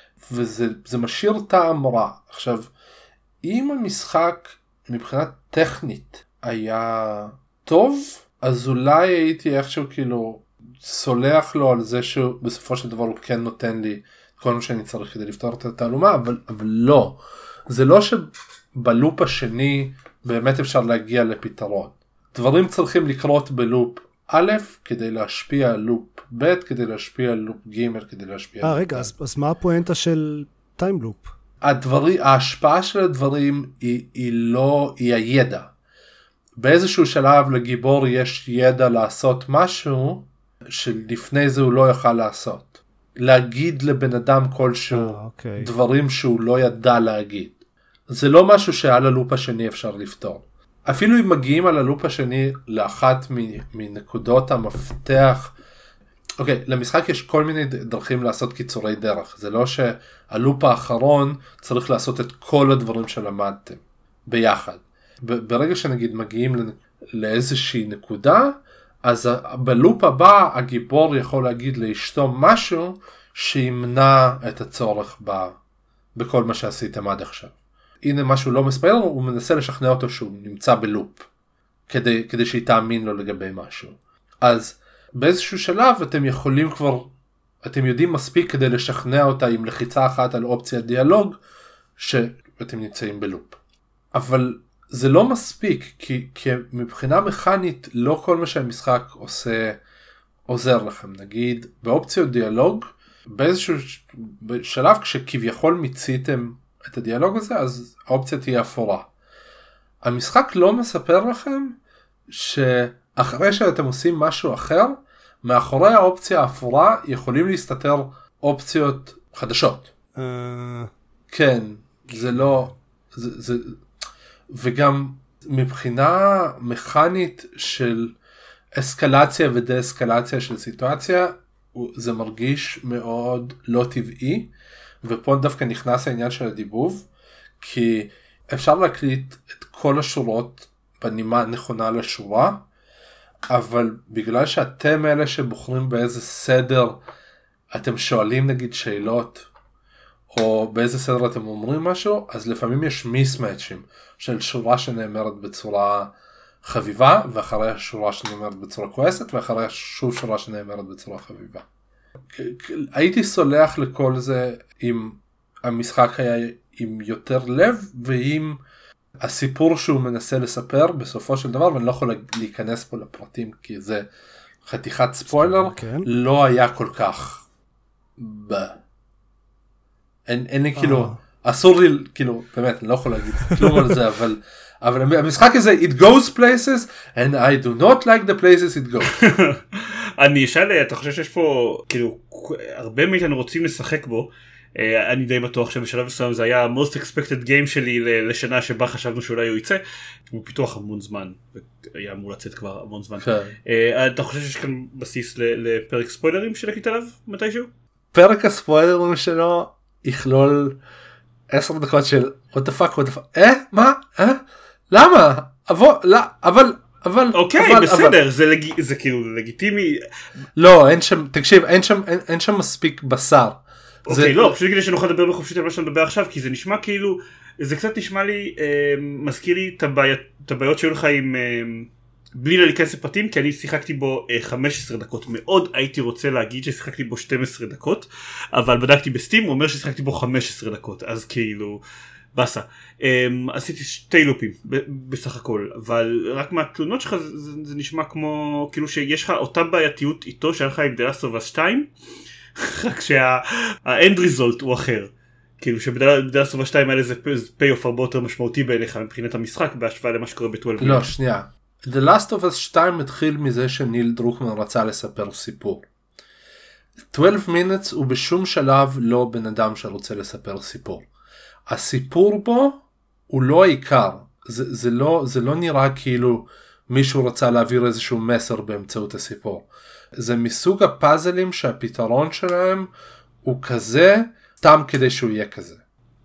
Speaker 3: וזה משאיר טעם רע. עכשיו, אם המשחק מבחינת טכנית היה טוב, אז אולי הייתי איכשהו כאילו סולח לו על זה שבסופו של דבר הוא כן נותן לי כל מה שאני צריך כדי לפתור את התעלומה, אבל לא. זה לא שבלופ השני באמת אפשר להגיע לפתרון. דברים צריכים לקרות בלופ א' כדי להשפיע על לופ ב', כדי להשפיע על לופ ג', כדי להשפיע על...
Speaker 2: רגע, אז מה הפואנטה של טיימלופ?
Speaker 3: ההשפעה של הדברים היא הידע. באיזשהו שלב לגיבור יש ידע לעשות משהו שלפני זה הוא לא יוכל לעשות. להגיד לבן אדם כלשהו דברים שהוא לא ידע להגיד. זה לא משהו שעל הלופ השני אפשר לפתור. אפילו אם מגיעים על הלופ השני לאחת מנקודות המפתח, למשחק יש כל מיני דרכים לעשות קיצורי דרך. זה לא שהלופ האחרון צריך לעשות את כל הדברים שלמדתם ביחד. ברגע שנגיד מגיעים לאיזושהי נקודה, אז בלופ הבא הגיבור יכול להגיד לאשתו משהו שימנע את הצורך בכל מה שעשיתם עד עכשיו. הנה משהו לא מספר, הוא מנסה לשכנע אותו שהוא נמצא בלופ, כדי שהיא תאמין לו לגבי משהו. אז באיזשהו שלב אתם יכולים אתם יודעים מספיק כדי לשכנע אותה עם לחיצה אחת על אופציית דיאלוג, שאתם נמצאים בלופ. אבל זה לא מספיק, כי מבחינה מכנית לא כל מה שהמשחק עושה עוזר לכם. נגיד באופציות דיאלוג, באיזשהו שלב כשכביכול מיציתם את הדיאלוג הזה, אז האופציה תהיה אפורה. המשחק לא מספר לכם שאחרי שאתם עושים משהו אחר, מאחורי האופציה האפורה יכולים להסתתר אופציות חדשות. כן, זה לא... וגם מבחינה מכנית של אסקלציה ודה-אסקלציה של סיטואציה, זה מרגיש מאוד לא טבעי, ופה דווקא נכנס העניין של הדיבוב, כי אפשר להקליט את כל השורות בנימה נכונה לשורה, אבל בגלל שאתם אלה שבוחרים באיזה סדר אתם שואלים נגיד שאלות, או באיזה סדר אתם אומרים משהו, אז לפעמים יש מיסמאצ'ים של שורה שנאמרת בצורה חביבה, ואחרי השורה שנאמרת בצורה כועסת, ואחרי שוב שורה שנאמרת בצורה חביבה. הייתי סולח לכל זה אם המשחק היה עם יותר לב, ועם הסיפור שהוא מנסה לספר בסופו של דבר, ואני לא יכול להיכנס פה לפרטים, כי זה חתיכת ספוילר, לא היה כל כך אין לי כאילו, אסור לי, כאילו, באמת, אני לא יכול להגיד כלום על זה, אבל המשחק הזה, it goes places, and I do not like the places it goes.
Speaker 1: אני אשאל, אתה חושב שיש פה, כאילו, הרבה מאיתנו רוצים לשחק בו, אני די בטוח שבשלב מסוים זה היה ה-most expected game שלי לשנה שבה חשבנו שאולי הוא יצא. הוא פיתוח המון זמן, היה אמור לצאת כבר המון זמן. אתה חושב שיש כאן בסיס לפרק ספוילרים שלקית עליו מתישהו?
Speaker 3: פרק הספוילרים שלו יכלול 10 דקות של what the fuck, מה? למה? אבל
Speaker 1: אוקיי, בסדר, זה כאילו לגיטימי.
Speaker 3: לא, אין שם, תקשיב, אין שם מספיק בשר.
Speaker 1: אוקיי, לא, פשוט כדי שנוכל לדבר בחופשית על מה שאני מדבר עכשיו, כי זה נשמע כאילו, זה קצת נשמע לי, מזכיר לי את הבעיות שהיו לך עם, בלי להיכנס לפרטים, כי אני שיחקתי בו 15 דקות, מאוד הייתי רוצה להגיד ששיחקתי בו 12 דקות, אבל בדקתי בסטים, הוא אומר ששיחקתי בו 15 דקות, אז כאילו, בסה. עשיתי 2 לופים בסך הכל, אבל רק מהתלונות שלך זה נשמע כמו, כאילו שיש לך אותה בעייתיות איתו שהיה לך עם The Last of Us 2, רק שה-end result הוא אחר. כאילו שבדרך סובה 2 האלה זה פי-אוף הרבה יותר משמעותי בעיניך מבחינת המשחק בהשוואה למה שקורה ב-12.
Speaker 3: לא, שנייה. The Last of Us 2 מתחיל מזה שניל דרוקמן רצה לספר סיפור. 12 minutes הוא בשום שלב לא בן אדם שרוצה לספר סיפור. הסיפור בו הוא לא העיקר. זה לא נראה כאילו מישהו רצה להעביר איזשהו מסר באמצעות הסיפור. זה מסוג הפאזלים שהפתרון שלהם הוא כזה סתם כדי שהוא יהיה כזה.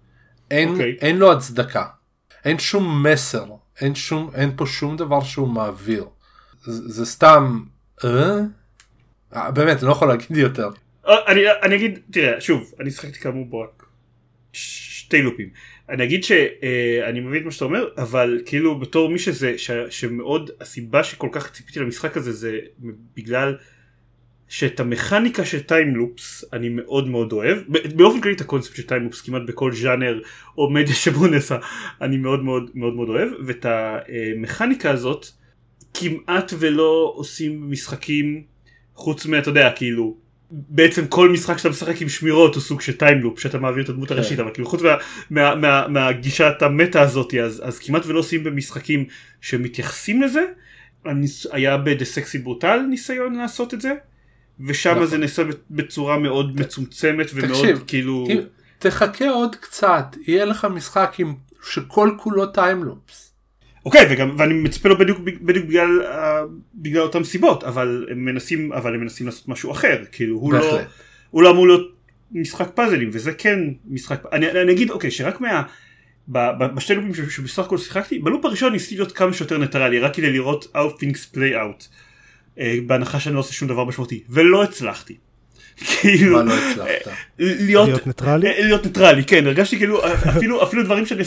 Speaker 3: אין לו הצדקה. אין שום מסר. אין פה שום דבר שהוא מעביר. זה סתם באמת, אני לא יכול להגיד יותר.
Speaker 1: אני אגיד, תראה, שוב, אני שחקתי כאמור בו רק 2 לופים. אני אגיד שאני מבין את מה שאתה אומר, אבל כאילו בתור מי שמאוד הסיבה שכל כך ציפיתי למשחק הזה זה בגלל שאת המכניקה של טיים לופס אני מאוד מאוד אוהב, באופן כללי את הקונספט של טיים לופס כמעט בכל ז'אנר או מדיה שבו נעשה אני מאוד מאוד מאוד מאוד אוהב, ואת המכניקה הזאת כמעט ולא עושים משחקים חוץ אתה יודע, כאילו בעצם כל משחק שאתה משחק עם שמירות הוא סוג של טיים לופ שאתה מעביר את הדמות הראשית, אבל כאילו חוץ מהגישת המטה הזאת אז כמעט ולא עושים במשחקים שמתייחסים לזה. היה ב-The Sexy Brutal ניסיון לעשות את זה, ושם זה נעשה בצורה מאוד מצומצמת ומאוד כאילו...
Speaker 3: תחכה עוד קצת, יהיה לך משחק שכל כולו טיימלופס.
Speaker 1: אוקיי, ואני מצפה לו בדיוק בגלל אותם סיבות, אבל הם מנסים לעשות משהו אחר, כאילו הוא לא אמור להיות משחק פאזלים, וזה כן משחק... אני אגיד, אוקיי, שרק בשתי לופים שבסך הכל שיחקתי, בלופ הראשון ניסיתי להיות כמה שיותר ניטרלי, רק כדי לראות how things play out. בהנחה שאני לא עושה שום דבר משמעותי, ולא הצלחתי.
Speaker 3: מה לא הצלחת?
Speaker 2: להיות ניטרלי?
Speaker 1: להיות ניטרלי, כן, הרגשתי כאילו, אפילו דברים שאני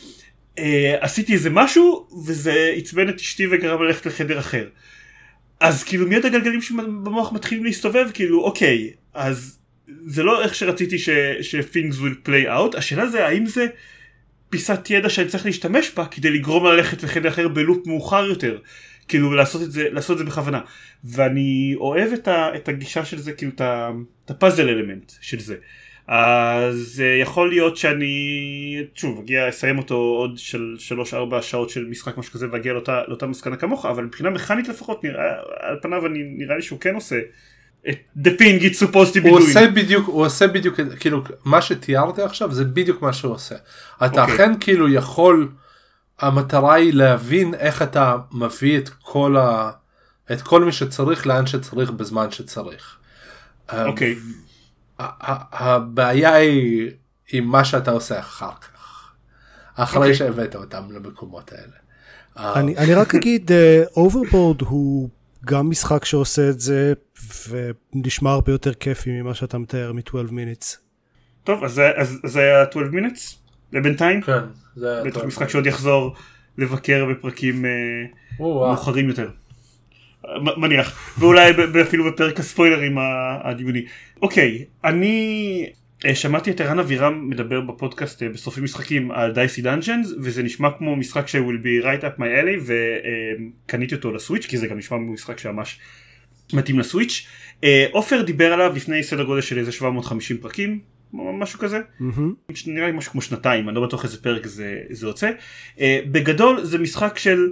Speaker 1: עשיתי איזה משהו, וזה עצבן את אשתי וגרם ללכת לחדר אחר. אז כאילו מיד הגלגלים שבמוח מתחילים להסתובב, כאילו אוקיי, אז זה לא איך שרציתי ש-things will play out, השאלה זה האם זה פיסת ידע שאני צריך להשתמש בה, כדי לגרום ללכת לחדר אחר בלופ מאוחר יותר. כאילו לעשות את זה בכוונה, ואני אוהב את הגישה של זה, כאילו את הפאזל אלמנט של זה. אז יכול להיות שאני שוב אסיים אותו עוד של 3-4 שעות של משחק משהו כזה ואגיע לאותה מסקנה כמוך, אבל מבחינה מכנית לפחות על פניו נראה לי שהוא כן עושה את the thing it's supposed to be doing.
Speaker 3: הוא עושה בדיוק כאילו מה שתיארתי עכשיו זה בדיוק מה שהוא עושה. אתה אכן כאילו יכול, המטרה היא להבין איך אתה מביא את כל מי שצריך לאן שצריך בזמן שצריך.
Speaker 1: אוקיי.
Speaker 3: הבעיה היא עם מה שאתה עושה אחר כך, אחרי שהבאת אותם למקומות האלה.
Speaker 2: אני רק אגיד, Overboard הוא גם משחק שעושה את זה, ונשמע הרבה יותר כיפי ממה שאתה מתאר מ-12 minutes.
Speaker 1: טוב, אז זה היה 12 minutes לבינתיים?
Speaker 3: כן, זה היה
Speaker 1: בטח משחק שעוד יחזור לבקר בפרקים מאוחרים יותר. מניח, ואולי אפילו בפרק הספוילרים הדיוני. אוקיי, אני שמעתי את ערן אבירם מדבר בפודקאסט בסופי משחקים על Dicey Dungeons, וזה נשמע כמו משחק ש-will be right up my alley, וקניתי אותו לסוויץ', כי זה גם נשמע משחק שממש מתאים לסוויץ'. אופר דיבר עליו לפני סדר גודל של איזה 750 פרקים, משהו כזה. נראה לי משהו כמו שנתיים, אני לא בטוח איזה פרק זה יוצא. בגדול זה משחק של...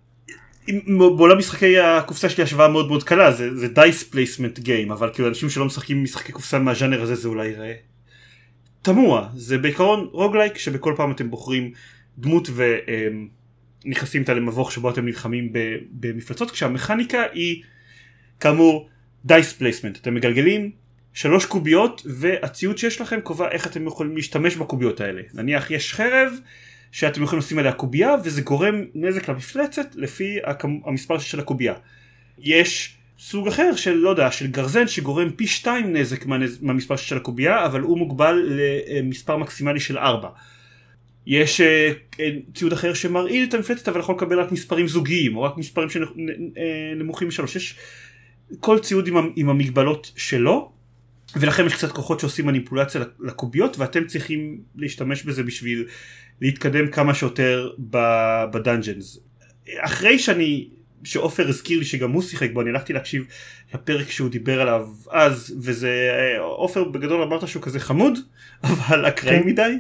Speaker 1: בעולם משחקי הקופסה שלי השוואה מאוד מאוד קלה, זה דייס פלייסמנט גיים, אבל כאילו אנשים שלא משחקים משחקי קופסה מהז'אנר הזה זה אולי יראה תמוה, זה בעיקרון רוגלייק שבכל פעם אתם בוחרים דמות ונכנסים איתה למבוך שבו אתם נלחמים במפלצות, כשהמכניקה היא כאמור דייס פלייסמנט, אתם מגלגלים 3 קוביות והציוד שיש לכם קובע איך אתם יכולים להשתמש בקוביות האלה. נניח יש חרב שאתם יכולים לשים עליה קובייה וזה גורם נזק למפלצת לפי המספר של הקובייה. יש סוג אחר של, לא יודע, של גרזן שגורם פי 2 נזק מהמספר של הקובייה, אבל הוא מוגבל למספר מקסימלי של 4. יש ציוד אחר שמרעיל את המפלצת אבל יכול לקבל רק מספרים זוגיים או רק מספרים שנמוכים מ3. יש כל ציוד עם המגבלות שלו, ולכם יש קצת כוחות שעושים מניפולציה לקוביות ואתם צריכים להשתמש בזה בשביל להתקדם כמה שיותר בדאנג'נס. אחרי שאופר הזכיר לי שגם הוא שיחק בו, אני הלכתי להקשיב לפרק שהוא דיבר עליו אז, וזה, אופר בגדול אמרת שהוא כזה חמוד, אבל אקראי מדי,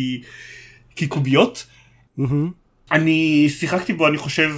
Speaker 1: כי קוביות. אני שיחקתי בו, אני חושב,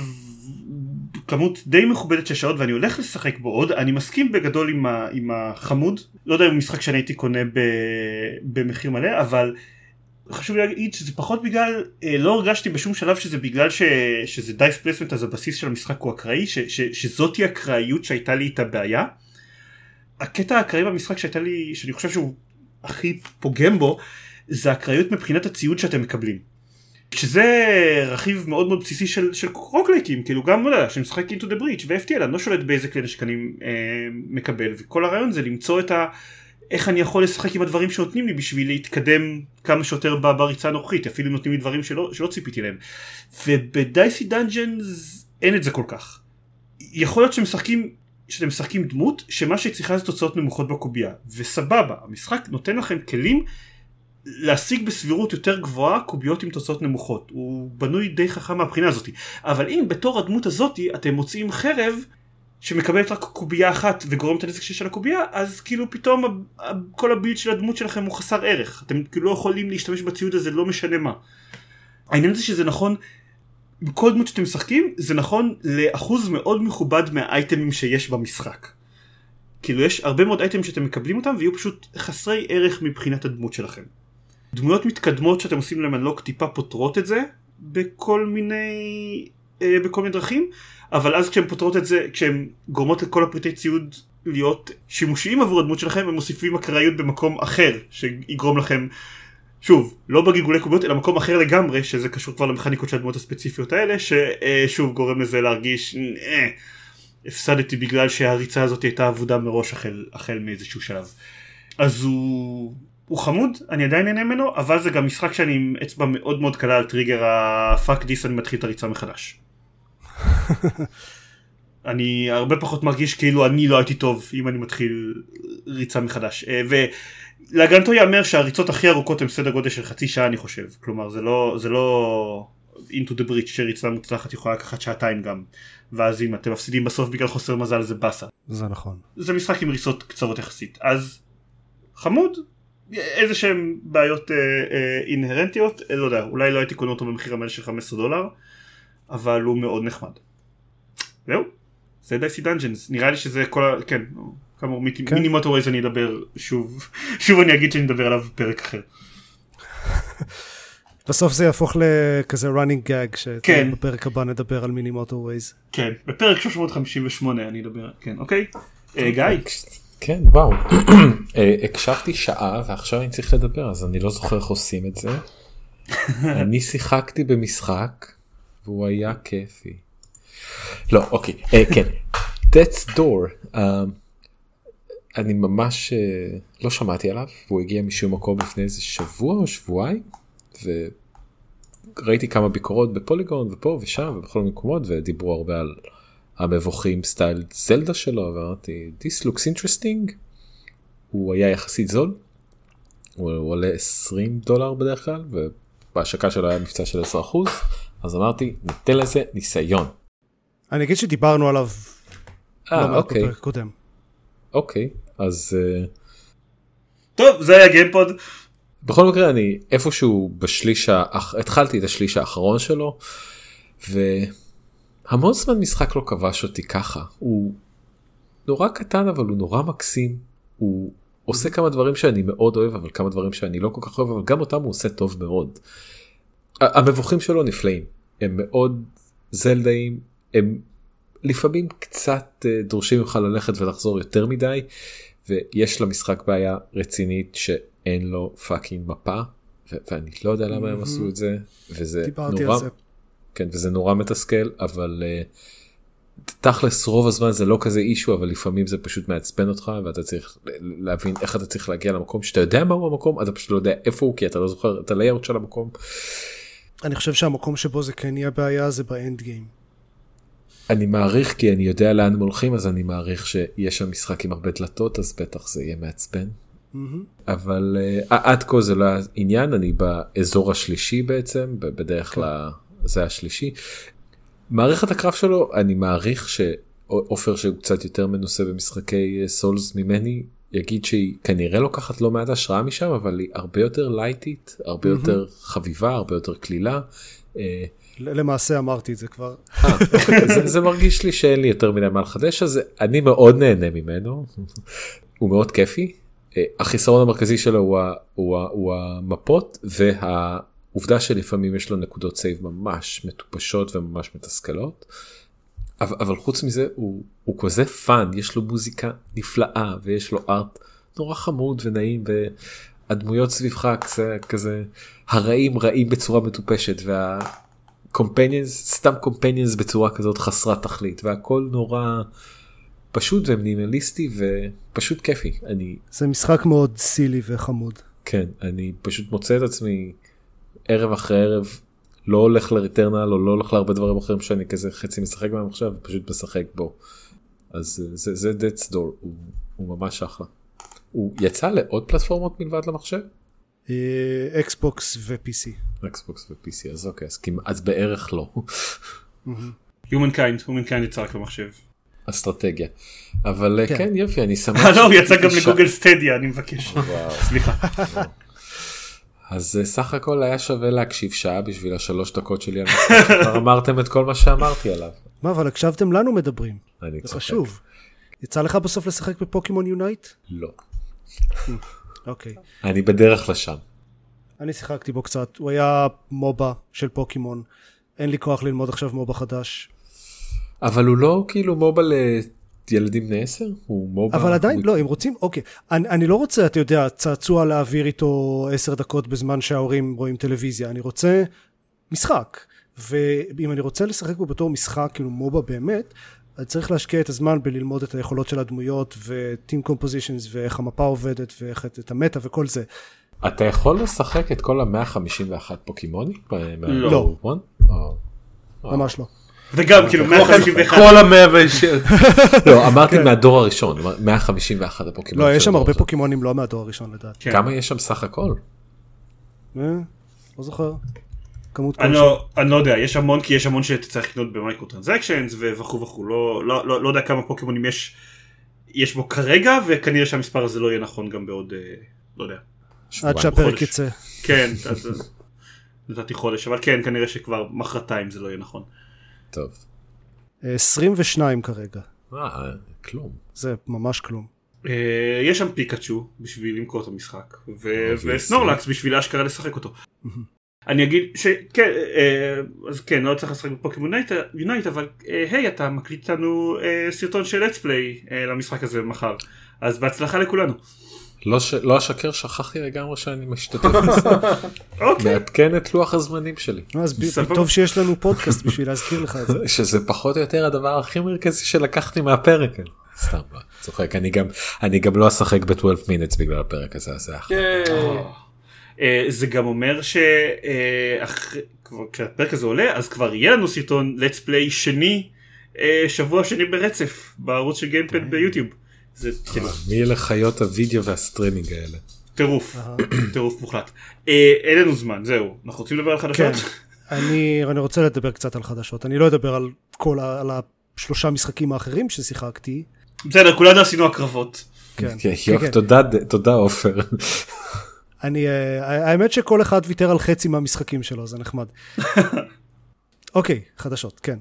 Speaker 1: כמות די מכובדת של שעות, ואני הולך לשחק בו עוד. אני מסכים בגדול עם החמוד, לא יודע אם הוא משחק שאני הייתי קונה במחיר מלא, אבל חשוב להגיד שזה פחות בגלל, לא הרגשתי בשום שלב שזה בגלל שזה דייס פלייסמנט, אז הבסיס של המשחק הוא אקראי, שזאת היא אקראיות שהייתה לי איתה בעיה. הקטע האקראי במשחק שהייתה לי, שאני חושב שהוא הכי פוגם בו, זה אקראיות מבחינת הציוד שאתם מקבלים. שזה רכיב מאוד מאוד בסיסי של רוגלייקים, כאילו גם מודע, שאני משחק Into the Breach ו-FTL, אני לא שולט באיזה כלי נשק אני מקבל, וכל הרעיון זה למצוא איך אני יכול לשחק עם הדברים שנותנים לי בשביל להתקדם כמה שיותר בריצה הנוכחית, אפילו נותנים לי דברים שלא ציפיתי להם. ובדייסי דאנג'נס אין את זה כל כך. יכול להיות שאתם משחקים דמות שמה שצריכה זה תוצאות נמוכות בקובייה, וסבבה, המשחק נותן לכם כלים להשיג בסבירות יותר גבוהה קוביות עם תוצאות נמוכות. הוא בנוי די חכם מהבחינה הזאת. אבל אם בתור הדמות הזאת אתם מוצאים חרב שמקבלת רק קובייה אחת וגורם את הנזק של הקובייה, אז כאילו פתאום כל הבילד של הדמות שלכם הוא חסר ערך. אתם כאילו לא יכולים להשתמש בציוד הזה, לא משנה מה. העניין זה שזה נכון, בכל דמות שאתם משחקים, זה נכון לאחוז מאוד מכובד מהאייטמים שיש במשחק. כאילו יש הרבה מאוד אייטמים שאתם מקבלים אותם, ויהיו פשוט חסרי ערך מבחינת הדמות שלכם. דמויות מתקדמות שאתם עושים להם אנלוק טיפה פותרות את זה, בכל מיני דרכים, אבל אז כשהן פותרות את זה, כשהן גורמות לכל הפריטי ציוד להיות שימושיים עבור הדמות שלכם, הם מוסיפים אקראיות במקום אחר, שיגרום לכם, שוב, לא בגלגולי קוביות, אלא מקום אחר לגמרי, שזה קשור כבר למכניקות של הדמות הספציפיות האלה, ששוב גורם לזה להרגיש, הפסדתי בגלל שהריצה הזאת הייתה עבודה מראש החל מאיזשהו שלב. אז הוא חמוד, אני עדיין נהנה ממנו, אבל זה גם משחק שאני עם אצבע מאוד מאוד קלה על טריגר הפאק דיס, אני מתחיל את הריצה מחדש. אני הרבה פחות מרגיש כאילו אני לא הייתי טוב אם אני מתחיל ריצה מחדש. ולהגנתו יאמר שהריצות הכי ארוכות הן סדר גודל של חצי שעה אני חושב. כלומר זה לא Into the Breach שריצה מוצלחת יכולה לקחת שעתיים גם. ואז אם אתם מפסידים בסוף בגלל חוסר מזל זה בסה.
Speaker 2: זה נכון.
Speaker 1: זה משחק עם ריצות קצרות יחסית. אז חמוד. איזה שהם בעיות אינהרנטיות, לא יודע, אולי לא הייתי קונה אותו במחיר המלא של $15, אבל הוא מאוד נחמד. זהו, זה דייסי דאנג'נס, נראה לי שזה כל כן, כאמור, מינימוטורייז אני אדבר שוב אני אגיד שאני אדבר עליו בפרק אחר.
Speaker 2: בסוף זה יהפוך לכזה running gag, שבפרק הבא נדבר על מינימוטורייז.
Speaker 1: כן, בפרק 358 אני אדבר, כן, אוקיי? גיא?
Speaker 4: כן, וואו. הקשבתי שעה ועכשיו אני צריך לדבר, אז אני לא זוכר איך עושים את זה. אני שיחקתי במשחק והוא היה כיפי. לא, אוקיי, כן. Death's Door. אני ממש לא שמעתי עליו, והוא הגיע משום מקום לפני איזה שבוע או שבועיים, וראיתי כמה ביקורות בפוליגון ופה ושם ובכל מקומות, ודיברו הרבה על המבוכים סטייל זלדה שלו, ואמרתי, this looks interesting. הוא היה יחסית זול, הוא עולה $20 בדרך כלל, ובהשקה שלו היה מבצע של 10%, אז אמרתי, ניתן לזה ניסיון.
Speaker 2: אני אגיד שדיברנו עליו
Speaker 4: אוקיי.
Speaker 2: בפרק קודם.
Speaker 4: אוקיי, אז
Speaker 1: טוב, זה היה גיימפוד.
Speaker 4: בכל מקרה, אני איפשהו התחלתי את השליש האחרון שלו, והמון זמן משחק לא כבש אותי ככה. הוא נורא קטן, אבל הוא נורא מקסים. הוא עושה כמה דברים שאני מאוד אוהב, אבל כמה דברים שאני לא כל כך אוהב, אבל גם אותם הוא עושה טוב מאוד. המבוכים שלו נפלאים, הם מאוד זלדאים, הם לפעמים קצת דורשים ממך ללכת ולחזור יותר מדי, ויש למשחק בעיה רצינית שאין לו פאקינג מפה, ואני לא יודע למה הם עשו את זה, וזה נורא, כן, וזה נורא מתסכל, אבל תכלס רוב הזמן זה לא כזה אישו, אבל לפעמים זה פשוט מעצבן אותך, ואתה צריך להבין איך אתה צריך להגיע למקום, שאתה יודע מהו המקום, אתה פשוט לא יודע איפה הוא, כי אתה לא זוכר את הלייאוט של המקום.
Speaker 2: אני חושב שהמקום שבו זה כן יהיה בעיה, זה באנד גיים.
Speaker 4: אני מעריך, כי אני יודע לאן הם הולכים, אז אני מעריך שיש שם משחק עם הרבה דלתות, אז בטח זה יהיה מעצבן. אבל עד כה זה לא העניין, אני באזור השלישי בעצם, בדרך כלל זה השלישי. מערכת הקרב שלו, אני מעריך שאופר שהוא קצת יותר מנוסה במשחקי סולס ממני, יגיד שהיא כנראה לוקחת לא מעט השראה משם, אבל היא הרבה יותר לייטית, הרבה יותר חביבה, הרבה יותר כלילה.
Speaker 2: למעשה אמרתי את זה כבר.
Speaker 4: זה מרגיש לי שאין לי יותר מדי מה לחדש, אז אני מאוד נהנה ממנו. הוא מאוד כיפי. החיסרון המרכזי שלו הוא המפות, והעובדה שלפעמים יש לו נקודות סייב ממש מטופשות וממש מתסכלות. אבל חוץ מזה הוא כזה פאן, יש לו מוזיקה נפלאה, ויש לו ארט נורא חמוד ונעים, והדמויות סביבך כזה הרעים רעים בצורה מטופשת, סתם קומפניונס בצורה כזאת חסרת תכלית, והכל נורא פשוט ומינימליסטי ופשוט כיפי.
Speaker 2: זה משחק מאוד סילי וחמוד.
Speaker 4: כן, אני פשוט מוצא את עצמי ערב אחרי ערב, לא הולך לריטרנל או לא הולך להרבה דברים אחרים שאני כזה חצי משחק בהם עכשיו ופשוט משחק בו. אז זה Death's Door, הוא ממש אחלה. הוא יצא לעוד פלטפורמות מלבד למחשב?
Speaker 2: אקסבוקס ו-PC.
Speaker 4: אקסבוקס ו-PC, אז אוקיי, אז בערך לא.
Speaker 1: Humankind יצא רק למחשב.
Speaker 4: אסטרטגיה. אבל כן יופי, אני שמח.
Speaker 1: לא, הוא יצא גם לגוגל סטדיה, אני מבקש. סליחה.
Speaker 4: אז סך הכל היה שווה להקשיב שעה בשביל 3 דקות שלי על משחק, כבר אמרתם את כל מה שאמרתי עליו.
Speaker 2: מה, אבל הקשבתם לנו מדברים.
Speaker 4: זה
Speaker 2: חשוב. יצא לך בסוף לשחק בפוקימון יונייט?
Speaker 4: לא.
Speaker 2: אוקיי.
Speaker 4: אני בדרך לשם.
Speaker 2: אני שיחקתי בו קצת, הוא היה מובה של פוקימון, אין לי כוח ללמוד עכשיו מובה חדש.
Speaker 4: אבל הוא לא כאילו מובה לילדים בני 10? הוא מובה...
Speaker 2: אבל עדיין, לא, אם רוצים, אוקיי. אני לא רוצה, אתה יודע, צעצוע להעביר איתו 10 דקות בזמן שההורים רואים טלוויזיה, אני רוצה משחק. ואם אני רוצה לשחק בו בתור משחק, כאילו מובה באמת, אני צריך להשקיע את הזמן בללמוד את היכולות של הדמויות, ו-team compositions, ואיך המפה עובדת, ואיך את המטה וכל זה.
Speaker 4: אתה יכול לשחק את כל ה-151 פוקימונים?
Speaker 2: לא. ממש לא.
Speaker 1: וגם כאילו 151.
Speaker 3: כל ה-100
Speaker 4: לא, אמרתי מהדור הראשון, 151 הפוקימונים.
Speaker 2: לא, יש שם הרבה פוקימונים לא מהדור הראשון לדעת.
Speaker 4: כמה יש שם סך הכל?
Speaker 2: לא זוכר.
Speaker 1: אני לא יודע, יש המון, כי יש המון שאתה צריך לקנות במייקרו טרנזקשנס וכו' וכו', לא יודע כמה פוקימונים יש בו כרגע, וכנראה שהמספר הזה לא יהיה נכון גם בעוד, לא יודע.
Speaker 2: עד שהפרק יצא.
Speaker 1: כן, נתתי חודש, אבל כן, כנראה שכבר מחרתיים זה לא יהיה נכון.
Speaker 4: טוב.
Speaker 2: 22 כרגע.
Speaker 4: כלום.
Speaker 2: זה ממש כלום.
Speaker 1: יש שם פיקאצ'ו בשביל למכור את המשחק, וסנורלקס בשביל אשכרה לשחק אותו. אני אגיד שכן, אז כן, לא צריך לשחק בפוקימון יונייט, אבל היי, אתה מקליט לנו סרטון של let's play למשחק הזה מחר, אז בהצלחה לכולנו.
Speaker 4: לא אשקר, שכחתי לגמרי שאני משתתף בזה. מעדכן את לוח הזמנים שלי.
Speaker 2: אז טוב שיש לנו פודקאסט בשביל להזכיר לך את זה.
Speaker 4: שזה פחות או יותר הדבר הכי מרכזי שלקחתי מהפרק. סתם, צוחק, אני גם לא אשחק ב-12 minutes בגלל הפרק הזה, זה אחלה.
Speaker 1: זה גם אומר כשהפרק הזה עולה, אז כבר יהיה לנו סרטון let's play שני, שבוע שני ברצף, בערוץ של גיימפד ביוטיוב.
Speaker 4: מי יהיה לחיות הוידאו והסטרימינג האלה?
Speaker 1: טירוף מוחלט. אין לנו זמן, זהו. אנחנו רוצים לדבר על חדשות?
Speaker 2: אני רוצה לדבר קצת על חדשות. אני לא אדבר על 3 משחקים האחרים ששיחקתי.
Speaker 1: בסדר, כולנו עשינו הקרבות.
Speaker 4: תודה עופר.
Speaker 2: האמת שכל אחד ויתר על חצי מהמשחקים שלו, זה נחמד. אוקיי, חדשות, כן.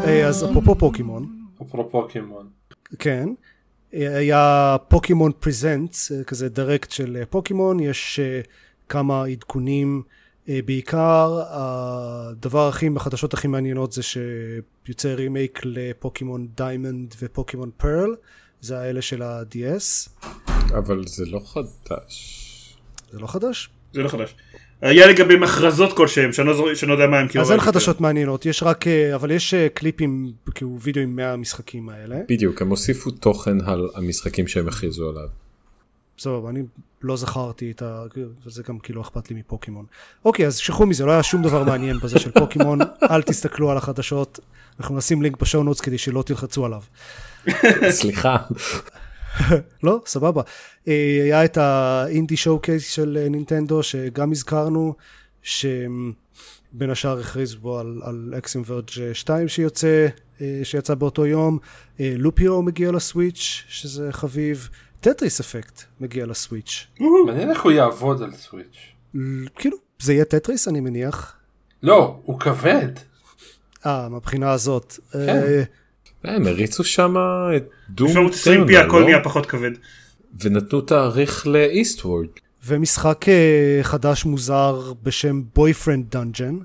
Speaker 2: אז אפרופו פוקימון, כן, היה פוקימון פרזנטס, כזה דירקט של פוקימון, יש כמה עדכונים, בעיקר החדשות הכי מעניינות זה שיוצא רימייק לפוקימון דיימנד ופוקימון פרל, זה האלה של ה-DS.
Speaker 4: אבל זה לא חדש.
Speaker 2: זה לא חדש?
Speaker 1: זה לא חדש. היה לגבי מכרזות כלשהם, שאני לא יודע מה הם כאילו...
Speaker 2: אז אין חדשות מעניינות, יש רק, אבל יש קליפים, כאילו וידאוים מהמשחקים האלה.
Speaker 4: בדיוק, הם הוסיפו תוכן על המשחקים שהם הכריזו עליו.
Speaker 2: בסדר, אני לא זכרתי את וזה גם כאילו אכפת לי מפוקימון. אוקיי, אז שכחו מזה, לא היה שום דבר מעניין בזה של פוקימון, אל תסתכלו על החדשות, אנחנו נשים לינק בשואו נוטס כדי שלא תלחצו עליו. סליחה. לא, סבבה. היה את האינדי שואו קייס של נינטנדו, שגם הזכרנו, שבין השאר הכריז בו על אקסים ורג' 2 שיצא באותו יום, לופיו מגיע לסוויץ', שזה חביב, טטריס אפקט מגיע לסוויץ'.
Speaker 3: מעניין איך הוא יעבוד על סוויץ'.
Speaker 2: כאילו, זה יהיה טטריס אני מניח.
Speaker 3: לא, הוא כבד.
Speaker 2: מהבחינה הזאת.
Speaker 3: כן.
Speaker 4: הם הריצו שם את דום
Speaker 1: 720p הכל נהיה פחות כבד.
Speaker 4: ונתנו תאריך לאיסטוורד.
Speaker 2: ומשחק חדש מוזר בשם Boyfriend Dungeon.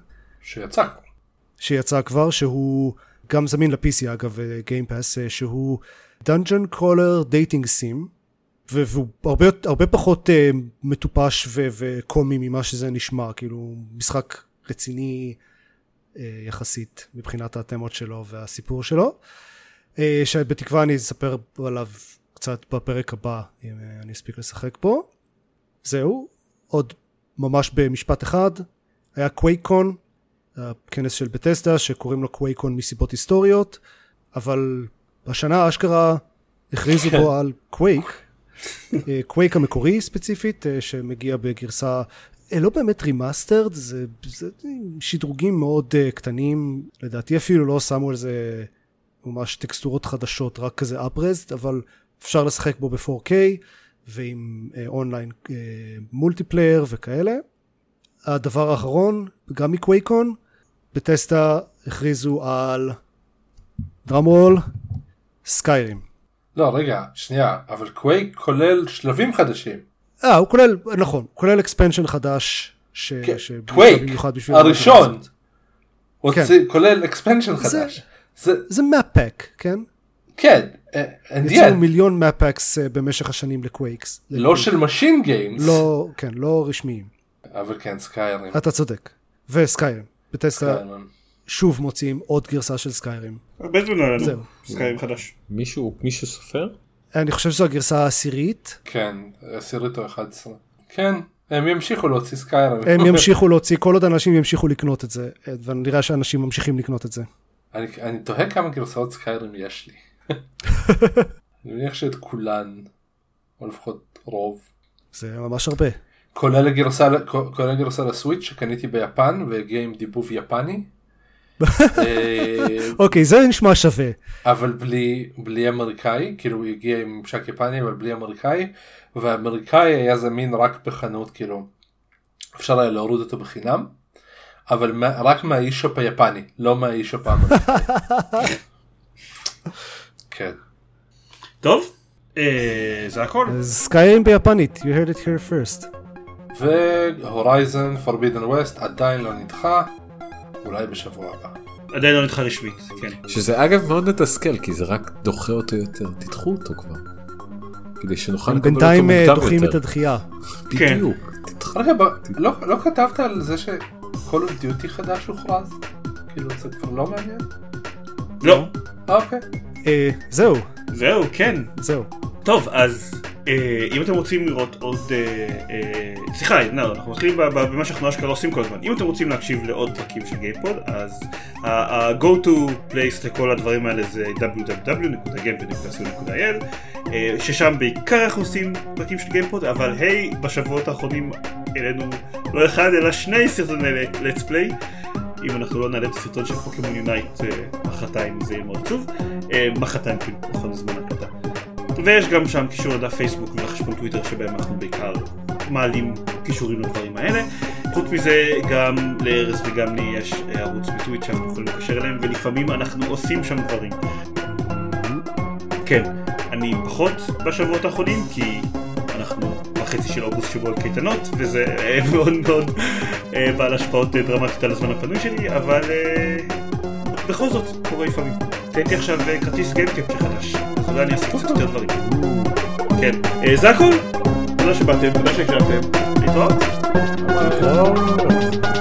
Speaker 2: שיצא כבר, שהוא גם זמין ל-PC אגב, Game Pass, שהוא Dungeon Crawler Dating Sim, והוא הרבה פחות מטופש וקומי ממה שזה נשמע, כאילו משחק רציני יחסית מבחינת התמות שלו והסיפור שלו, שבתקווה אני אספר עליו קצת בפרק הבא אם אני אספיק לשחק פה. זהו, עוד ממש במשפט אחד, היה קווייקון, הכנס של בטסדה שקוראים לו קווייקון מסיבות היסטוריות, אבל השנה אשכרה הכריזו בו על קווייק, קווייק המקורי ספציפית, שמגיע בגרסה לא באמת רימאסטרד, זה שדרוגים מאוד קטנים, לדעתי אפילו לא שמו על זה ממש טקסטורות חדשות, רק כזה אפרזד, אבל אפשר לשחק בו ב-4K, ועם אונליין מולטיפלייר וכאלה. הדבר האחרון, גם מקווייקון, בטסטה הכריזו על דרמרול, סקיירים.
Speaker 3: לא, רגע, שנייה, אבל קווייק כולל שלבים חדשים.
Speaker 2: הוא כולל, נכון, כולל אקספנשן חדש.
Speaker 3: קווייק, הראשון, כולל אקספנשן חדש.
Speaker 2: זה מפ-פק, כן?
Speaker 3: כן,
Speaker 2: יצאו מיליון מפ-פקס במשך השנים לקווייקס.
Speaker 3: לא של משין גיימס.
Speaker 2: לא, כן, לא רשמיים.
Speaker 3: אבל כן, סקיירים.
Speaker 2: אתה צודק. וסקיירים. בטסטה שוב מוציאים עוד גרסה של סקיירים.
Speaker 1: הרבה זמן לא היה לנו סקיירים חדש.
Speaker 4: מישהו סופר?
Speaker 2: אני חושב שזו הגרסה העשירית.
Speaker 3: כן, 10 או 11. כן, הם ימשיכו להוציא סקיירים.
Speaker 2: הם ימשיכו להוציא, כל עוד אנשים ימשיכו לקנות את זה. ואני נראה שאנשים ממשיכים לקנות את זה.
Speaker 3: אני תוהה כמה גרסאות סקיירים יש לי. אני מניח שאת כולן, או לפחות רוב.
Speaker 2: זה ממש הרבה.
Speaker 3: כולל הגרסה לסוויץ' שקניתי ביפן והגיע עם דיבוב יפני.
Speaker 2: אוקיי, זה נשמע שווה.
Speaker 3: אבל בלי אמריקאי, כאילו הוא הגיע עם ממשק יפני אבל בלי אמריקאי, והאמריקאי היה זמין רק בחנות, כאילו אפשר היה להוריד אותו בחינם, אבל רק מהאישופ היפני, לא מהאישופ האמריקאי. כן.
Speaker 1: טוב, זה הכל.
Speaker 2: סקיירים ביפנית, you heard it here first.
Speaker 3: והורייזן Forbidden West עדיין לא נדחה, אולי בשבוע הבא.
Speaker 1: עדיין לא נדחה רשמית, כן.
Speaker 4: שזה אגב מאוד מתסכל, כי זה רק דוחה אותו יותר, תדחו אותו כבר. כדי שנוכל לקבל אותו
Speaker 2: בינתיים
Speaker 4: מוקדם יותר.
Speaker 2: דוחים את הדחייה.
Speaker 4: בדיוק.
Speaker 3: רגע, לא כתבת על זה ש-Call of Duty חדש הוכרז? כאילו זה כבר לא מעניין?
Speaker 1: לא.
Speaker 3: אוקיי.
Speaker 2: זהו,
Speaker 1: כן.
Speaker 2: זהו.
Speaker 1: טוב, אז אם אתם רוצים לראות עוד... סליחה, אנחנו מתחילים במה שאנחנו אשכרה עושים כל הזמן. אם אתם רוצים להקשיב לעוד פרקים של גיימפוד, אז ה-go to place לכל הדברים האלה זה www.gamepod.co.il, ששם בעיקר אנחנו עושים פרקים של גיימפוד, אבל היי, בשבועות האחרונים אלינו לא אחד אלא 2 סרטוני let's play. אם אנחנו לא נעלה את הסרטון של פוקימון יונייט מחרתיים זה יהיה מאוד עצוב. מחרתיים כאילו, נכון זמן הקלטה. ויש גם שם קישור לדף פייסבוק וחשבון טוויטר שבהם אנחנו בעיקר מעלים קישורים לדברים האלה. חוץ מזה גם לארז וגם לי יש ערוץ בטוויץ' שאנחנו יכולים לקשר אליהם, ולפעמים אנחנו עושים שם דברים. כן, אני פחות בשבועות האחרונים כי אנחנו בחצי של אוגוסט שבוע קייטנות, וזה מאוד מאוד בעל השפעות דרמטית על הזמן הפנוי שלי, אבל בכל זאת קורה לפעמים. תהייתי עכשיו כרטיס גיימקאפ שחדש, אז אולי אני אעשה קצת יותר דברים. כן, זה הכל. תודה שבאתם, תודה שהקשבתם. להתראות.